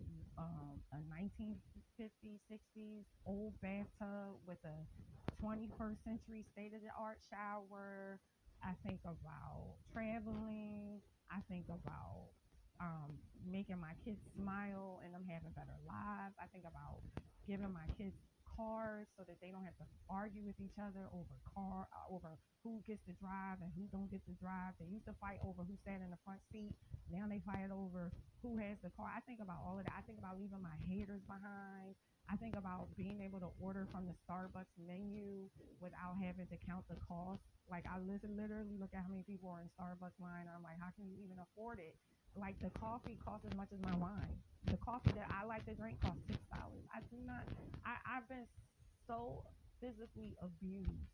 a 1950s, 60s old bathtub with a 21st century state of the art shower. I think about traveling. I think about making my kids smile and them having better lives. I think about giving my kids cars so that they don't have to argue with each other over who gets to drive and who don't get to drive. They used to fight over who sat in the front seat. Now they fight over who has the car. I think about all of that. I think about leaving my haters behind. I think about being able to order from the Starbucks menu without having to count the cost. Like I literally look at how many people are in Starbucks line. And I'm like, how can you even afford it? Like the coffee costs as much as my wine. The coffee that I like to drink costs $6. I do not. I've been so physically abused,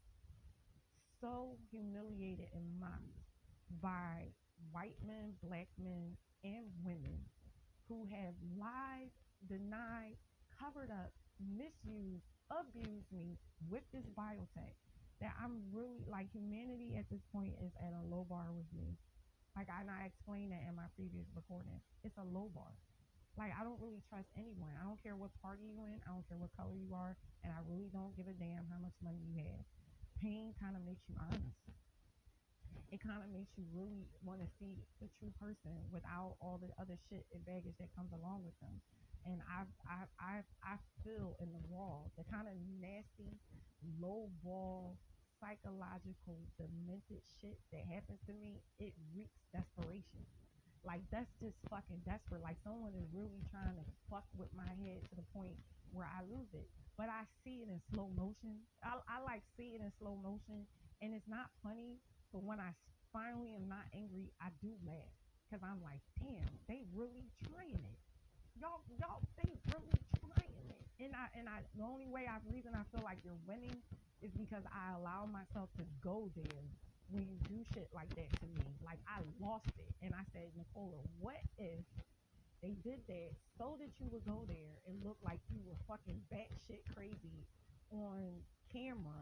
so humiliated and mocked by white men, black men, and women who have lied, denied, covered up, misused, abused me with this biotech that I'm really like humanity at this point is at a low bar with me. Like I explained that in my previous recording. It's a low bar. Like I don't really trust anyone. I don't care what party you in. I don't care what color you are, and I really don't give a damn how much money you have. Pain kind of makes you honest. It kind of makes you really want to see the true person without all the other shit and baggage that comes along with them. And I feel in the raw the kind of nasty, low ball, psychological, demented shit that happens to me. It reeks desperation. Like that's just fucking desperate. Like someone is really trying to fuck with my head to the point where I lose it. But I see it in slow motion. I like see it in slow motion, and it's not funny. But when I finally am not angry, I do laugh because I'm like, damn, they really trying it. Y'all, they really trying it. And the only reason I feel like you're winning is because I allow myself to go there when you do shit like that to me. Like I lost it, and I said, Nicola, what if they did that so that you would go there and look like you were fucking batshit crazy on camera,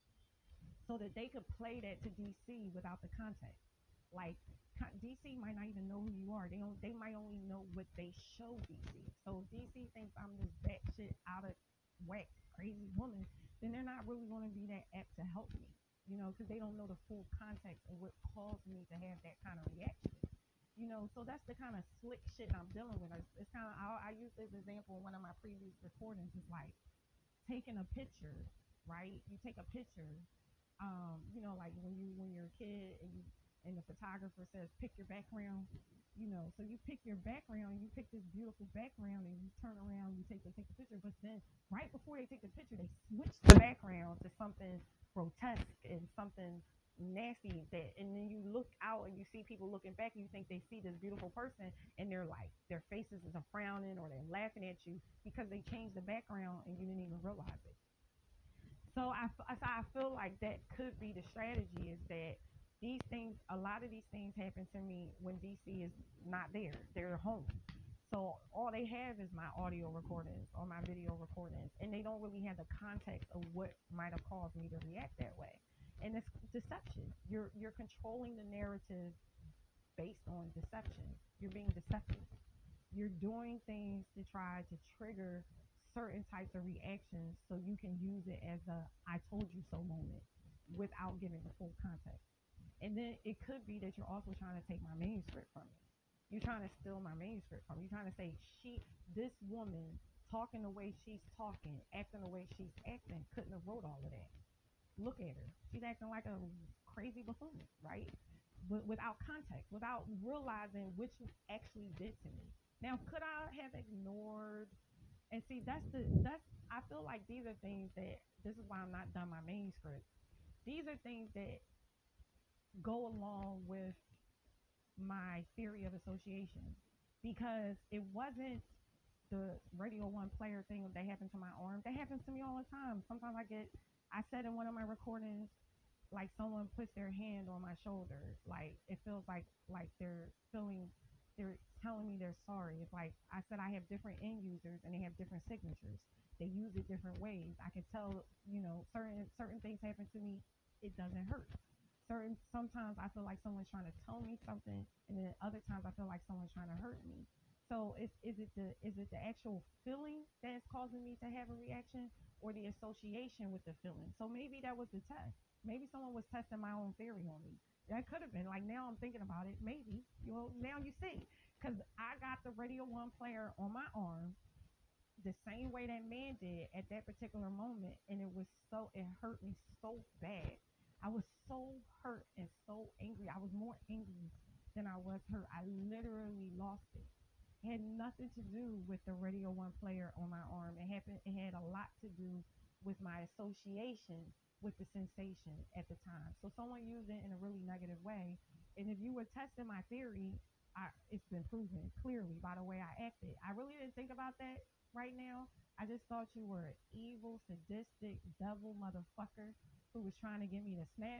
so that they could play that to DC without the context. Like DC might not even know who you are. They might only know what they show DC. So if DC thinks I'm this batshit out of whack crazy woman, then they're not really going to be that apt to help me. Because they don't know the full context of what caused me to have that kind of reaction. So that's the kind of slick shit I'm dealing with. It's kind of I use this example in one of my previous recordings. It's like taking a picture, right? You take a picture, like when you're a kid and the photographer says pick your background, so you pick your background, you pick this beautiful background, and you turn around, you take the picture, but then right before they take the picture, they switch the background to something grotesque and something nasty and then you look out and you see people looking back and you think they see this beautiful person and they're like their faces is a frowning or they're laughing at you because they changed the background and you didn't even realize it. So I feel like that could be the strategy is that a lot of these things happen to me when DC is not there. They're home. So all they have is my audio recordings or my video recordings, and they don't really have the context of what might have caused me to react that way. And it's deception. You're controlling the narrative based on deception. You're being deceptive. You're doing things to try to trigger certain types of reactions so you can use it as a I told you so moment without giving the full context. And then it could be that you're also trying to take my manuscript from me. You're trying to steal my manuscript from me. You're trying to say this woman talking the way she's talking, acting the way she's acting, couldn't have wrote all of that. Look at her. She's acting like a crazy buffoon, right? But without context, without realizing what you actually did to me. Now, could I have ignored? And see, that's I feel like these are things that, this is why I'm not done my manuscript. These are things that go along with my theory of association, because it wasn't the Radio One player thing that happened to my arm. That happens to me all the time. Sometimes I said in one of my recordings, like someone puts their hand on my shoulder, like it feels like they're telling me they're sorry. It's like I said, I have different end users and they have different signatures. They use it different ways. I can tell, certain things happen to me, it doesn't hurt. Sometimes I feel like someone's trying to tell me something, and then other times I feel like someone's trying to hurt me. So is it the actual feeling that's causing me to have a reaction, or the association with the feeling? So maybe that was the test. Maybe someone was testing my own theory on me. That could have been. Like, now I'm thinking about it. Maybe, now you see, because I got the Radio One player on my arm the same way that man did at that particular moment, and it hurt me so bad. I was so hurt and so angry. I was more angry than I was hurt. I literally lost it. It had nothing to do with the Radio One player on my arm. It had a lot to do with my association with the sensation at the time. So someone used it in a really negative way. And if you were testing my theory, it's been proven clearly by the way I acted. I really didn't think about that right now. I just thought you were an evil, sadistic, devil motherfucker who was trying to get me to snap.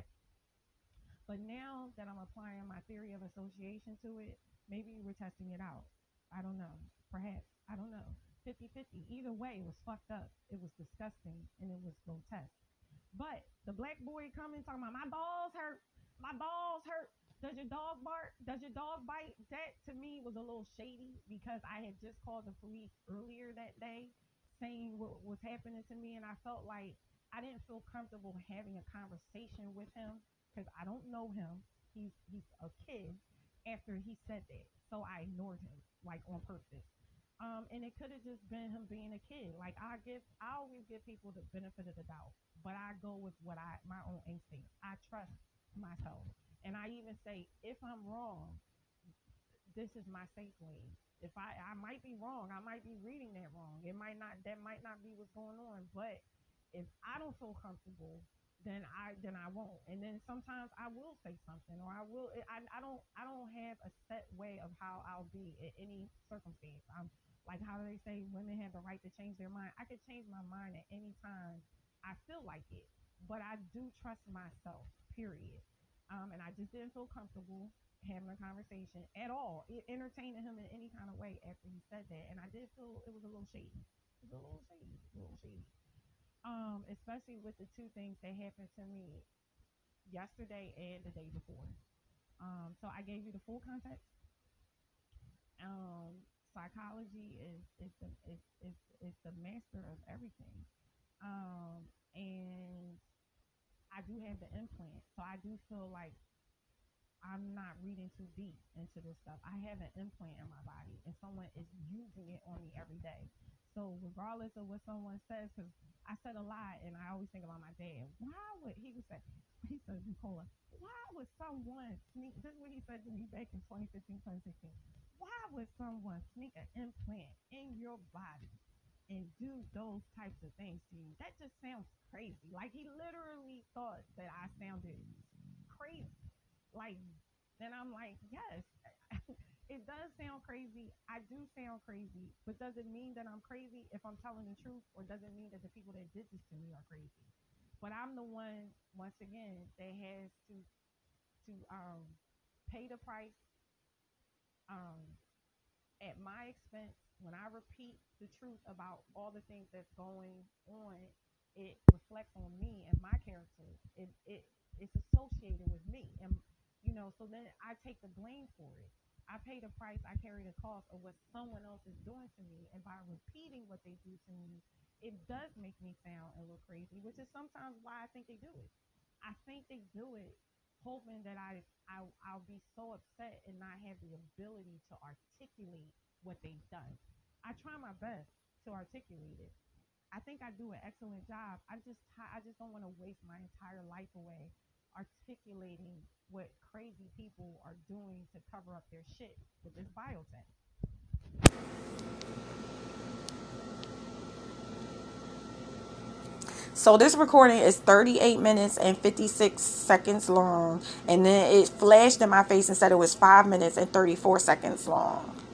But now that I'm applying my theory of association to it, maybe you were testing it out. I don't know. Perhaps. I don't know. 50-50. Either way, it was fucked up. It was disgusting, and it was grotesque. But the black boy coming talking about my balls hurt. My balls hurt. Does your dog bark? Does your dog bite? That to me was a little shady, because I had just called the police earlier that day saying what was happening to me, and I felt like I didn't feel comfortable having a conversation with him because I don't know him. He's a kid after he said that. So I ignored him, like, on purpose. And it could have just been him being a kid. Like, I always give people the benefit of the doubt, but I go with my own instincts. I trust myself. And I even say, if I'm wrong, this is my safe lane. If I might be wrong, I might be reading that wrong. That might not be what's going on. But if I don't feel comfortable, then I won't. And then sometimes I will say something, or I will. I don't have a set way of how I'll be in any circumstance. I'm like, how do they say women have the right to change their mind? I could change my mind at any time I feel like it. But I do trust myself. Period. And I just didn't feel comfortable having a conversation at all, entertaining him in any kind of way after he said that. And I did feel it was a little shady. It was a little shady. A little shady. Especially with the two things that happened to me yesterday and the day before. So I gave you the full context. Psychology is the master of everything. And I do have the implant, so I do feel like I'm not reading too deep into this stuff. I have an implant in my body, and someone is using it on me every day. So regardless of what someone says, because I said a lot, and I always think about my dad. He said, Nicola, why would someone sneak, this is what he said to me back in 2015, 2016. Why would someone sneak an implant in your body and do those types of things to you? That just sounds crazy. Like, he literally thought that I sounded crazy. Like, then I'm like, yes, it does sound crazy. I do sound crazy, but does it mean that I'm crazy if I'm telling the truth, or does it mean that the people that did this to me are crazy? But I'm the one, once again, that has to pay the price at my expense. When I repeat the truth about all the things that's going on, it reflects on me and my character. It's associated with me, and so then I take the blame for it. I pay the price. I carry the cost of what someone else is doing to me, and by repeating what they do to me, it does make me sound a little crazy, which is sometimes why I think they do it. I think they do it hoping that I'll be so upset and not have the ability to articulate what they've done. I try my best to articulate it. I think I do an excellent job. I just don't want to waste my entire life away articulating what crazy people are doing to cover up their shit with this biotech. So this recording is 38 minutes and 56 seconds long. And then it flashed in my face and said it was 5 minutes and 34 seconds long.